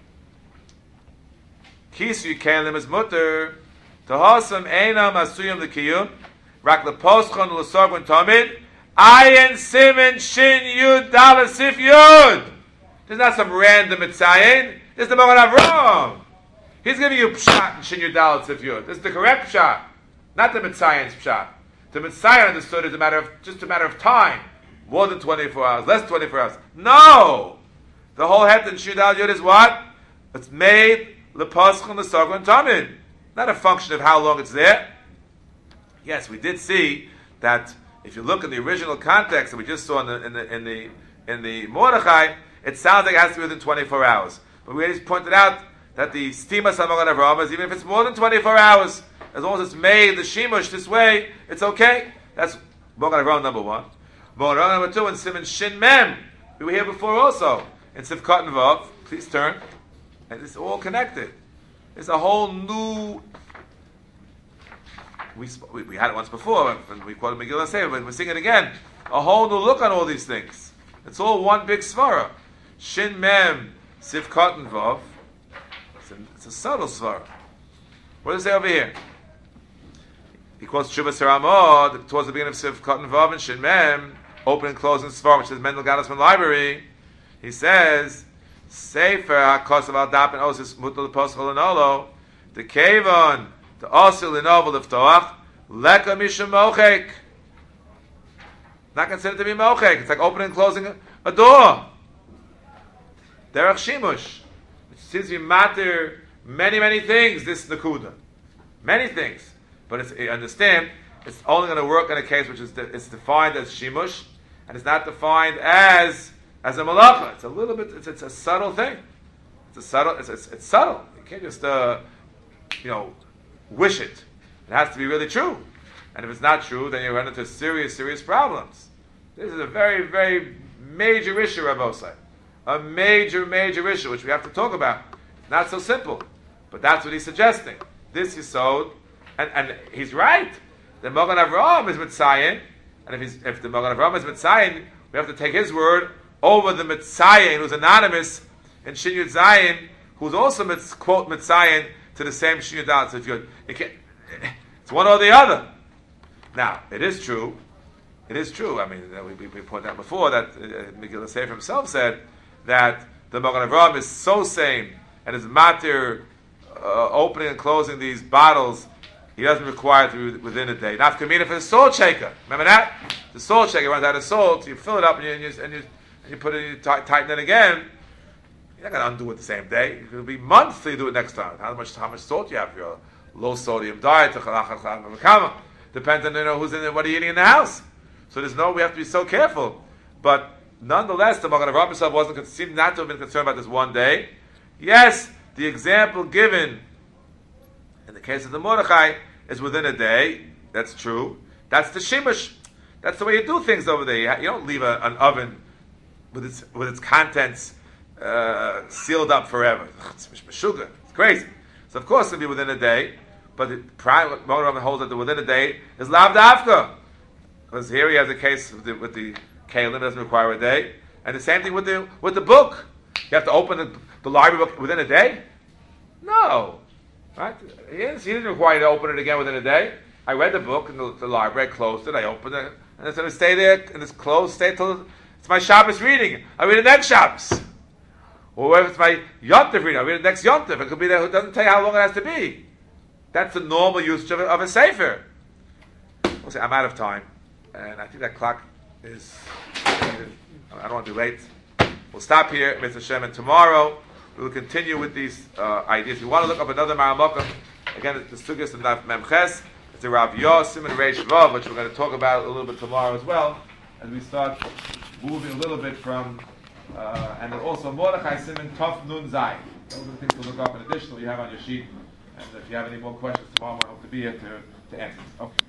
Kisu Yikelim is mutter. Tahasam Einam Asuyim L'Kiyum. Rak Leposchon L'Sorgun Tamid. Ayin Simin Shin Yud Dalet Sif Yud. There's not some random Mitzayin. This is the Magen Avraham. He's giving you Pshat and Shin Yud Dalet Sif Yud. This is the correct Pshat, not the Mitzayin's Pshat. The Mitzayin understood is just a matter of time. More than 24 hours, less than 24 hours. No! The whole het in Shin Yud Dalet Yud is what? It's made Leposchon L'Sorgun Tamid. Not a function of how long it's there. Yes, we did see that if you look in the original context that we just saw in the Mordechai, it sounds like it has to be within 24 hours. But we already pointed out that the Stima Magen Avraham is even if it's more than 24 hours, as long as it's made the Shimush this way, it's okay. That's Magen Avraham number one. Magen Avraham number two, and Simon Shin Mem. We were here before also. In Sivkot and Vav, please turn. And it's all connected. It's a whole new. We had it once before, and we quoted Megillah Sefer, but we're seeing it again. A whole new look on all these things. It's all one big svara. Shin Mem Sivkot and Vav. It's a subtle svara. What does it say over here? He quotes Shuvas Haramod towards the beginning of Sivkot and Vav and Shin Mem, open and closing svara, which is Mendel Gadasman Library. He says, Sefer HaKosav Al Dap and Osis Mutal Poschol Anolo, the Kevon, the Osil Linovel Liftoach, Leka Mishum Mochek. Not considered to be Mochek. It's like opening and closing a door. Derech Shimush. It seems to be matter many things, this Nakuda. Many things. But it's, you understand, it's only going to work in a case which is it's defined as Shimush, and it's not defined as a malacha. It's a little bit, it's a subtle thing. It's subtle. You can't just, wish it. It has to be really true. And if it's not true, then you run into serious problems. This is a very, very major issue, Rav Osai. A major issue, which we have to talk about. It's not so simple. But that's what he's suggesting. This Yisod, and he's right. The Magen Avraham is Mitzayin, and if the Magen Avraham is Mitzayin, we have to take his word over the Mitzayin, who's anonymous in Shin Yud Zayin, who's also quote Mitzayin to the same Shin Yud Dalet. So if it's one or the other. Now, it is true. I mean, we pointed out before that Megillah Sefer himself said that the Magen Avraham is so same and is matir opening and closing these bottles. He doesn't require it within a day. Nafka mina for the salt shaker. Remember that? The salt shaker runs out of salt. You fill it up and you put it, you tighten it again. You're not going to undo it the same day. It'll be months till you do it next time. How much salt you have for your low sodium diet? Depends on who's in it, what are you eating in the house. So we have to be so careful. But nonetheless, the Magen Avraham seemed not to have been concerned about this one day. Yes, the example given in the case of the Mordechai is within a day. That's true. That's the Shimush. That's the way you do things over there. You don't leave an oven with its contents sealed up forever. It's Meshuggah. It's crazy. So of course it'll be within a day. But the Magen Avraham holds that the within a day is Lav Dafka. Because here he has a case with the Kalim, doesn't require a day. And the same thing with the book. You have to open the library book within a day? No. Right? He didn't require you to open it again within a day. I read the book in the library, I closed it, I opened it, and it's going to stay there in this closed state till it's my Shabbos reading. I read it next Shabbos. Or if it's my Yom Tov reading, I read it next Yom Tov. It could be there, it doesn't tell you how long it has to be. That's the normal usage of a sefer. We'll say, I'm out of time. And I think that clock is, I don't want to be late. We'll stop here, Mr. Shem, and tomorrow we will continue with these ideas. If you want to look up another Maramokim, again, the Sugyas and Daf Memches, it's a Rav Yosim and Reish Vav, which we're going to talk about a little bit tomorrow as well, as we start moving a little bit from, and also Mordechai Simon Tov Nun Zayin. Those are the things to look up in addition to what you have on your sheet. And if you have any more questions tomorrow, I hope to be here to answer. Okay.